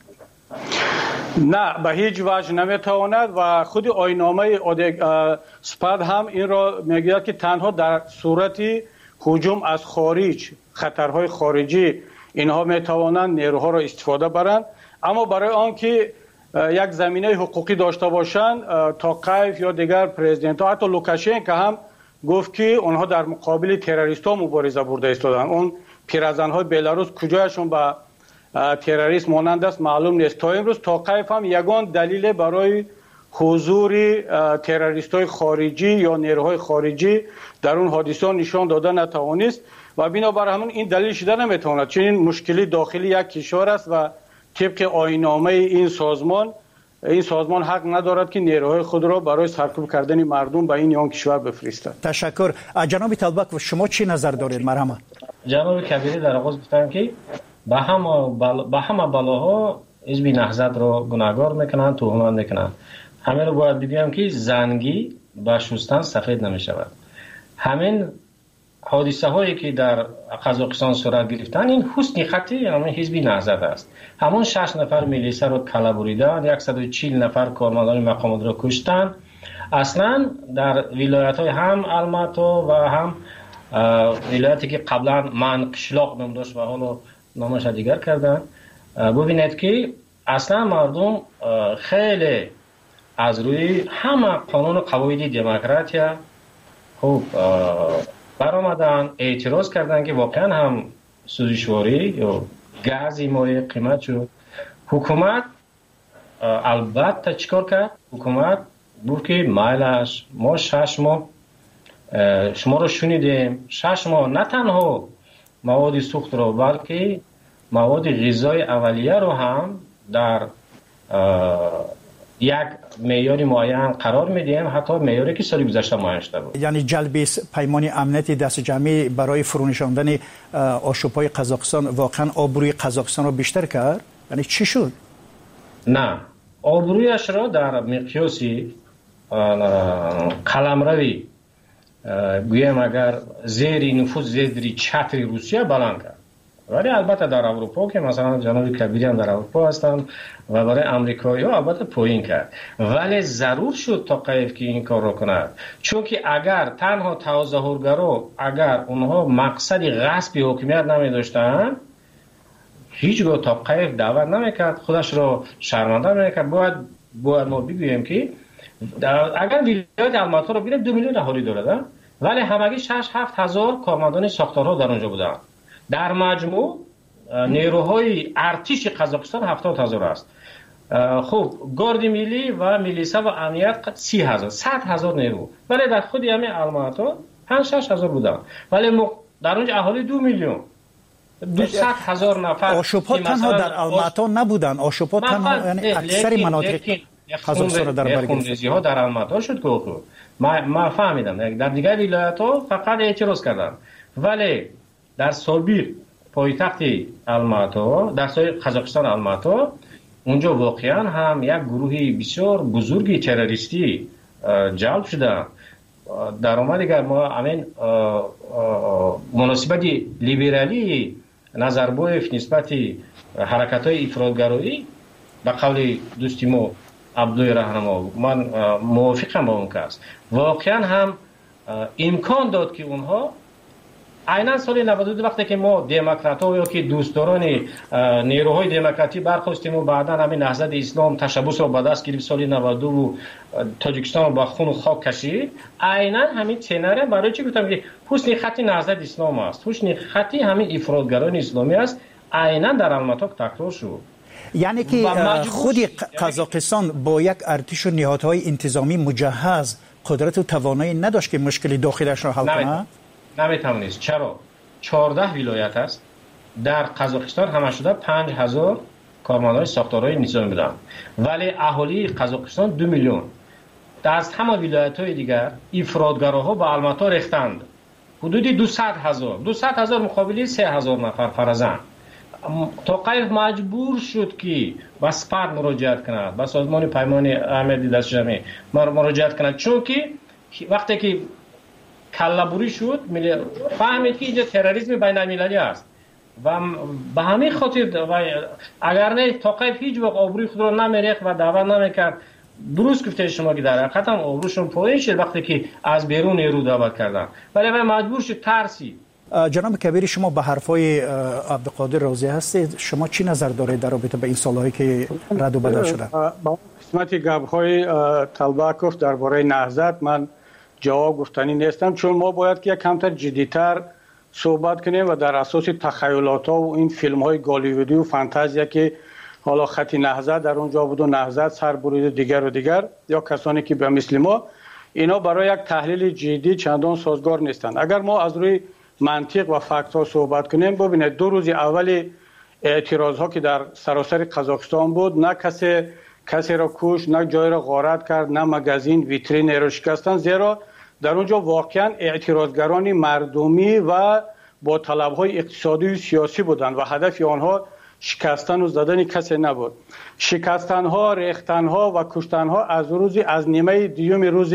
نه، به هیچ وجه نمیتواند و خود آیین‌نامه سپد هم این را میگوید که تنها در صورت هجوم از خارج، خطرهای خارجی، اینها میتوانند نیروها را استفاده برند. اما برای آنکه یک زمینه حقوقی داشته باشند، توقیف یا دیگر پرزیدنت ها، حتی لوکاشنکو هم گفت که آنها در مقابل تروریست ها مبارزه برده ایستادند. اون پیرزن های بلاروس کجایشون به تروریست مانند است معلوم نیست. تا امروز توقیف هم یگان دلیل برای حضور تروریست های خارجی یا نیروهای خارجی در اون حادثه نشان داده نتوانست و بنابر همون این دلیل شده نمیتواند، چون این مشکلی داخلی یک کشور است و طبق آیین‌نامه این سازمان این سازمان حق ندارد که نیروهای خود را برای سرکوب کردن مردم به این یا آن کشور بفرستد. تشکر. جناب طالبک، و شما چی نظر دارید؟ مرحمت. جناب کبیری در آغاز گفتن که به همه بل... به همه بلاها حزب نهضت را گناهکار میکنند، تهمت میکنند. همین رو باید بگویم که زنگی با شستن سفید نمیشود. همین حادثه هایی که در قزاقستان صورت گرفتن این حسن خطی همین حزب نهضت است. همون شش نفر میلیسه رو کلا بریدن، صد و چهل نفر کارمندان مقامات رو کشتن. اصلا در ولایت های هم الماتو و هم ولایتی که قبلا من قشلاق نام داشت و حالا نامش دیگر کردن، ببینید که اصلا مردم خیلی از روی همه قانون قواعد دموکراتیا خوب برآمدن، اعتراض کردن که واقعا هم سوزشواری یا گازی مایع قیمت شد. حکومت البته چیکار کرد؟ حکومت بود که مایلش ما شش ماه شما رو شنیدیم، شش ماه نه تنها مواد سوخت رو بلکه مواد غذای اولیه رو هم در یک معیار معین قرار میدیم، حتی معیاری که سال گذشته معین شده بود. یعنی جلب پیمان امنیتی دست جمعی برای فرونشاندن آشوب‌های قزاقستان واقعا آبروی قزاقستان رو بیشتر کرد؟ یعنی چی شد؟ نه، آبرویش را در مقیاسی قلمروی گویم اگر زیر نفوذ زیر چتر روسیه بلند کرد. ولی البته در اروپا که مثلا جناب کبیری هم در اروپا هستند و برای امریکایی ها البته پایین کرد، ولی ضرور شد توقیف که این کار رو کند، چون که اگر تنها تظاهرگرا اگر اونها مقصد غصب حکومت نمی داشتن هیچگاه توقیف دعوت نمیکرد، خودش رو شرمنده میکرد. باید باید ما بگوییم که اگر ولایت الماتا رو ببینید دو میلیون اهالی داره، ولی همگی شش هفت هزار کارمندان ساختارها در اونجا بودن. در مجموع نیروهای ارتش قزاقستان هفتاد هزار است. خب گارد ملی و میلیسا و امنیت سی هزار، صد هزار نیرو، ولی در خود همین الماتا پنج شش هزار بودن، ولی در اونجا اهالی دو میلیون دویست هزار نفر. آشوب‌ها تنها در الماتا نبودن، آشوب‌ها تنها یعنی اکثر مناطق قزاقستان در بر گرفت. ها در الماتا شد که ما ما فهمیدم در دیگر ولایت‌ها فقط اعتراض کردن، ولی در سابیر پایتخت الماتا در سای قزاقستان الماتا اونجا واقعا هم یک گروهی بسیار بزرگی تروریستی جلب شده. در اومد دیگر ما همین مناسبت لیبرالی نظربایف نسبت حرکت های افراطگرایی به قول دوستی ما عبدوی رهنما من موافقم با اون کس، واقعا هم امکان داد که اونها عیناً سال نود و دو وقتی که ما دموکرات‌ها یا که دوستداران نیروهای دموکراتی برخواستیم و بعداً همین نهضت اسلام تشبث رو به دست گرفت سال نود و دو و تاجیکستان رو با خون و خاک کشید، عیناً همین سناریو برای چی گفتم که حسن خطی نهضت اسلام است، حسن خطی همین افراطگران اسلامی است، عیناً در الماتا تکرار شد. یعنی که خود قزاقستان با یک ارتش و نهادهای انتظامی مجهز قدرت و توانایی نداشت که مشکل داخلش را حل کنه؟ نمیتوانست. چرا؟ چهارده ولایت است در قزاقستان، همه شده پنج هزار کارمندان ساختارهای نظامی بودند، ولی اهالی قزاقستان دو میلیون. از همه ولایت‌های دیگر افراطگراها به الماتا ریختند، حدود دویست هزار دویست هزار مقابل سه هزار نفر فرزند. توقیف مجبور شد که به سپاه مراجعت کند، به سازمان پیمان امنیتی دست جمعی مراجعت کند، چون که وقتی که کله‌بری شد فهمید که اینجا تروریسم بین‌المللی است و به همین خاطر اگر نه توقیف هیچ وقت آبروی خود را نمیریخت و دعوت نمیکرد. درست گفته شما که در حقیقت هم آبروشون پایین شد وقتی که از بیرون نیرو دعوت کردن، ولی مجبور شد ترسی. جناب کبیری، شما به حرفای عبدالقادر راضی هستید؟ شما چی نظر دارید در رابطه به این سالهایی که رد و بدل شده؟ با قسمت گپ‌های طلبکوف درباره نهضت من جواب گفتنی نیستم، چون ما باید که یک کمتر جدی‌تر صحبت کنیم و در اساس تخیلات ها و این فیلم های گالیوودی و فانتزیا که حالا خط نهضت در اونجا بود و نهضت سر بریده دیگر و دیگر یا کسانی که به مثل ما، اینا برای یک تحلیل جدی چندان سازگار نیستند. اگر ما از روی منطق و فکت ها صحبت کنیم، ببینید دو روز اول اعتراض ها که در سراسر قزاقستان بود، نه کسی کسی را کش، نه جای را غارت کرد، نه مگزین ویترین را شکستن، زیرا در اونجا واقعا اعتراضگران مردمی و با طلبهای اقتصادی و سیاسی بودند و هدف آنها شکستن و زدن کسی نبود. شکستن ها، ریختن ها و کشتن ها از روز از نیمه دیوم روز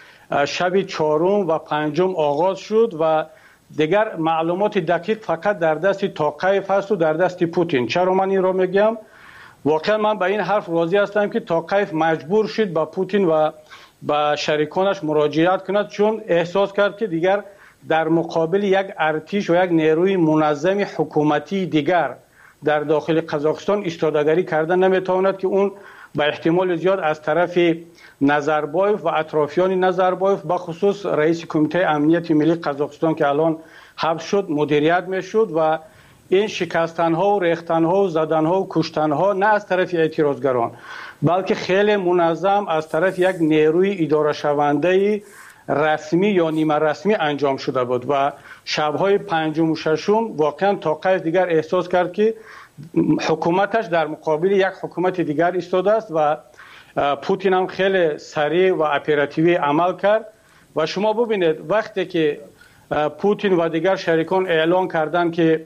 شب چهارم و پنجم آغاز شد و دیگر معلومات دقیق فقط در دست توقیف هست و در دست پوتین. چرا من این را میگم؟ واقعا من به این حرف راضی هستم که توقیف مجبور شد با پوتین و با شریکانش مراجعت کند، چون احساس کرد که دیگر در مقابل یک ارتش و یک نیروی منظم حکومتی دیگر در داخل قزاقستان ایستادگی کردن نمیتواند که اون به احتمال زیاد از طرف نظربایف و اطرافیان نظربایف به خصوص رئیس کمیته امنیت ملی قزاقستان که الان حبس شد مدیریت میشد و این شکستن ها و ریختن ها و زدن ها و کشتن ها نه از طرف اعتراضگران بلکه خیلی منظم از طرف یک نیروی اداره شونده رسمی یا نیمه رسمی انجام شده بود و شبهای پنجم و ششم واقعا توقیف دیگر احساس کرد که حکومتش در مقابل یک حکومت دیگر ایستاده است و پوتین هم خیلی سریع و اپراتیوی عمل کرد و شما ببینید وقتی که پوتین و دیگر شریکان اعلان کردن که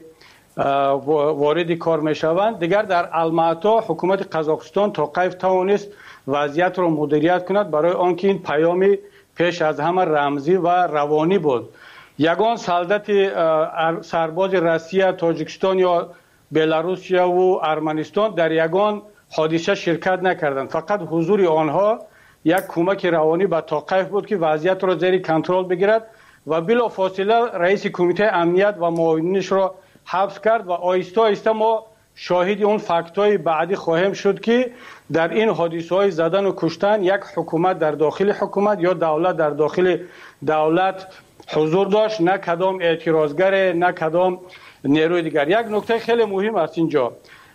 وارد کار میشوند، دیگر در الماتا حکومت قزاقستان توقیف توانست وضعیت را مدیریت کند، برای آنکه این پیامی پیش از همه رمزی و روانی بود. یگان سلطت سرباز روسیه، تاجیکستان یا بلاروسیا و ارمنستان در یگان حادثه شرکت نکردند، فقط حضور آنها یک کمک روانی به توقیف بود که وضعیت را زیر کنترل بگیرد و بلافاصله رئیس کمیته امنیت و معاونینش را حبس کرد و آهسته آهسته ما شاهد اون فکت‌های بعدی خواهیم شد که در این حادثه‌های زدن و کشتن یک حکومت در داخل حکومت یا دولت در داخل دولت حضور داشت، نه کدام اعتراضگر، نه کدام نیروی دیگر. یک نکته خیلی مهم است اینجا،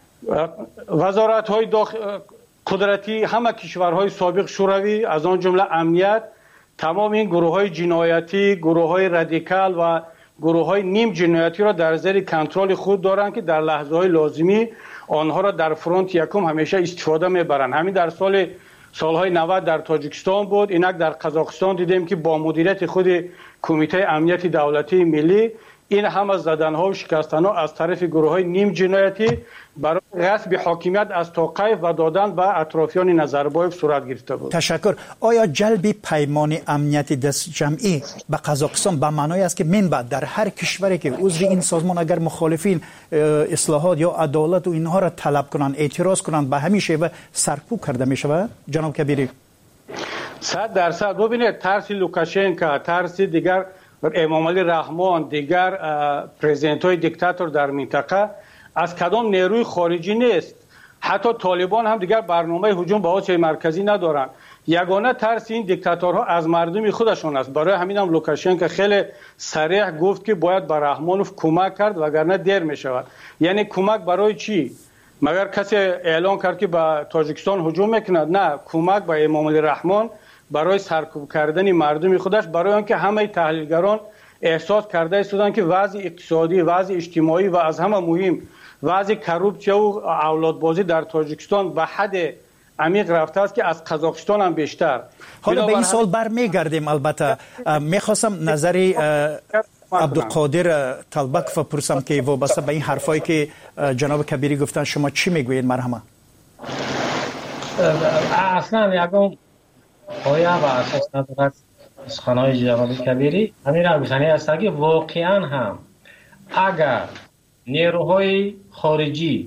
وزارت‌های داخل قدرتی همه کشورهای سابق شوروی از آن جمله امنیت تمام این گروه‌های جنایتی، گروه‌های رادیکال و گروه‌های نیم جنایتی را در زیر کنترل خود دارند که در لحظه‌های لازمی آنها را در فرانت یکم همیشه استفاده می‌برند. همین در سال سالهای نود در تاجیکستان بود، اینک در قزاقستان دیدیم که با مدیریت خود کمیته امنیت دولتی ملی این همه زدن‌ها و شکستن‌ها از طرف گروه‌های نیم جنایتی برای غصب حاکمیت از توقیف و دادن به اطرافیان نظربایف صورت گرفته بود. تشکر. آیا جلب پیمان امنیت دست جمعی به قزاقستان به معنای است که من بعد در هر کشوری که عضو این سازمان اگر مخالفین اصلاحات یا عدالت و اینها را طلب کنند، اعتراض کنند، به همین شیوه سرکوب کرده می شود؟ جناب کبیری. صد درصد. ببینید ترس لوکاشنکا، ترس دیگر امام علی رحمان، دیگر پرزیدنت های دیکتاتور در منطقه از کدام نیروی خارجی نیست. حتی طالبان هم دیگر برنامه هجوم به آسیای مرکزی ندارند. یگانه ترس این دیکتاتورها از مردم خودشون است. برای همین هم لوکاشنکو خیلی صریح گفت که باید به رحمانوف کمک کرد وگرنه دیر می شود. یعنی کمک برای چی؟ مگر کسی اعلان کرد که به تاجیکستان هجوم میکند؟ نه، کمک به امام علی رحمان برای سرکوب کردن مردم خودش، برای آنکه همه تحلیلگران احساس کرده ایستادند که وضع اقتصادی، وضع اجتماعی و از همه مهم وضع کروپسیا و اولادبازی در تاجیکستان به حد عمیق رفته است که از قزاقستان هم بیشتر. حالا به این سال برمیگردیم. البته میخواستم نظری عبدالقادر طلبک بپرسم که وابسته به این حرفایی که جناب کبیری گفتن شما چی میگویید؟ مرحمه. اصلا یکم پایه و اساس ندارد سخنهای جناب کبیری همین را گفتنی است که واقعا هم اگر نیروهای خارجی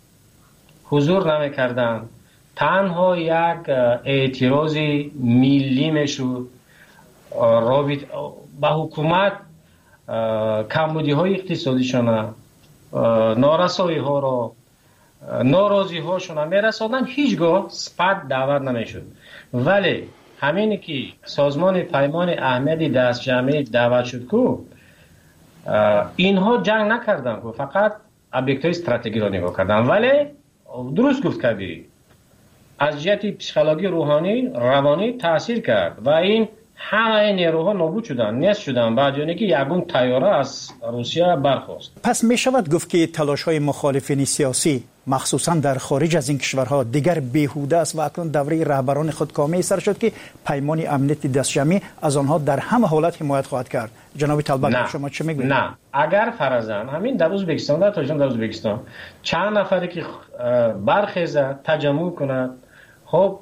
حضور نمی کردن، تنها یک اعتراض ملی میشد رابط با حکومت، کمبودی های اقتصادیشان، نارسایی ها را، ناراضی هاشون میرساندن، هیچگاه سپد دعوت نمیشد. ولی همینی که سازمان پیمان احمدی دست جمعی دعوت شد که اینها جنگ نکردن، که فقط ابیکت های استراتژی را نگاه کردن. ولی درست گفت کبیری از جهت پسیکولوژی روحانی روانی تاثیر کرد و این همه نیروها نابود شدن، نیست شدن بعد یعنی که یگون طیاره از روسیه برخاست. پس می شود گفت که تلاش های مخالفین سیاسی مخصوصا در خارج از این کشورها دیگر بیهوده است و اکنون دوره رهبران خودکامه سر شد که پیمان امنیت دست جمعی از آنها در همه حالت حمایت خواهد کرد. جناب طلبک شما چه میگویید؟ نه، اگر فرضاً همین در ازبکستان، در تاجیکستان، در ازبکستان چند نفری که برخیزه تجمع کند، خب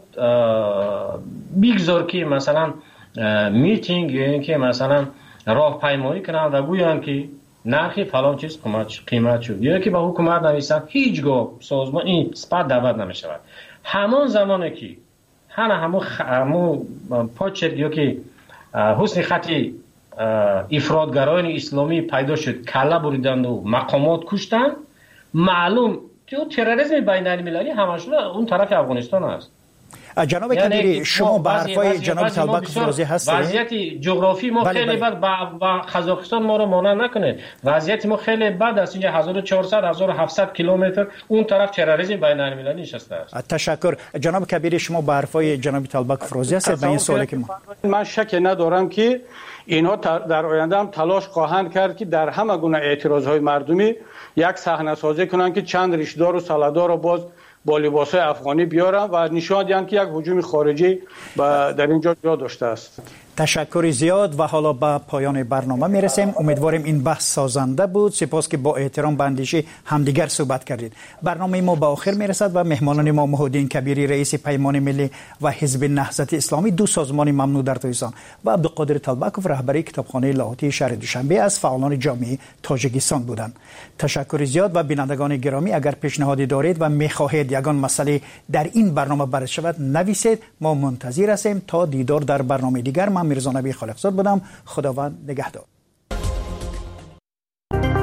بیگذار که مثلا میتینگ یا اینکه مثلا راهپیمایی کنند و گویند که نرخ فلان چیز قیمت شد یا که به حکومت نویسند، هیچگاه سازمان این سپاه دعوت نمیشود. همان زمانی که همه همو همو پاچر یا که حسن خطی افراطگرایان اسلامی پیدا شد، کله بریدند و مقامات کشتند، معلوم که تروریسم بین المللی همشون اون طرف افغانستان است. جناب کبیری شما به حرفای جناب طلبک راضی هستید؟ وضعیت جغرافی ما خیلی بد با قزاقستان ما رو مانع نکنه. وضعیت ما خیلی بد است. اینجا هزار و چهارصد هزار و هفتصد کیلومتر اون طرف تروریسم بین المللی نشسته است. تشکر. جناب کبیری شما به حرفای جناب طلبک راضی هستید؟ به این سوالی که ما من شک ندارم که اینها در آینده هم تلاش خواهند کرد که در همه گونه اعتراضهای مردمی یک صحنه سازی کنند که چند ریشه‌دار و سالادار رو باز با لباس افغانی بیارن و نشان دهند که یک هجوم خارجی در اینجا جا داشته است. تشکر زیاد و حالا به پایان برنامه میرسیم. امیدواریم این بحث سازنده بود. سپاس که با احترام به اندیشه همدیگر صحبت کردید. برنامه ما به آخر میرسد و مهمانان ما محمودالدین کبیری رئیس پیمان ملی و حزب نهضت اسلامی، دو سازمان ممنوع در تاجیکستان، و عبدالقادر طالبکوف رهبری کتابخانه لاهوتی شهر دوشنبه از فعالان جامعه تاجیکستان بودند. تشکر زیاد. و بینندگان گرامی، اگر پیشنهادی دارید و میخواهید یگان مسئله در این برنامه بررسی شود نویسید. ما منتظر هستیم. تا دیدار در برنامه دیگر. من میرزا نبی خالقزاد بودم. خداوند نگهدار.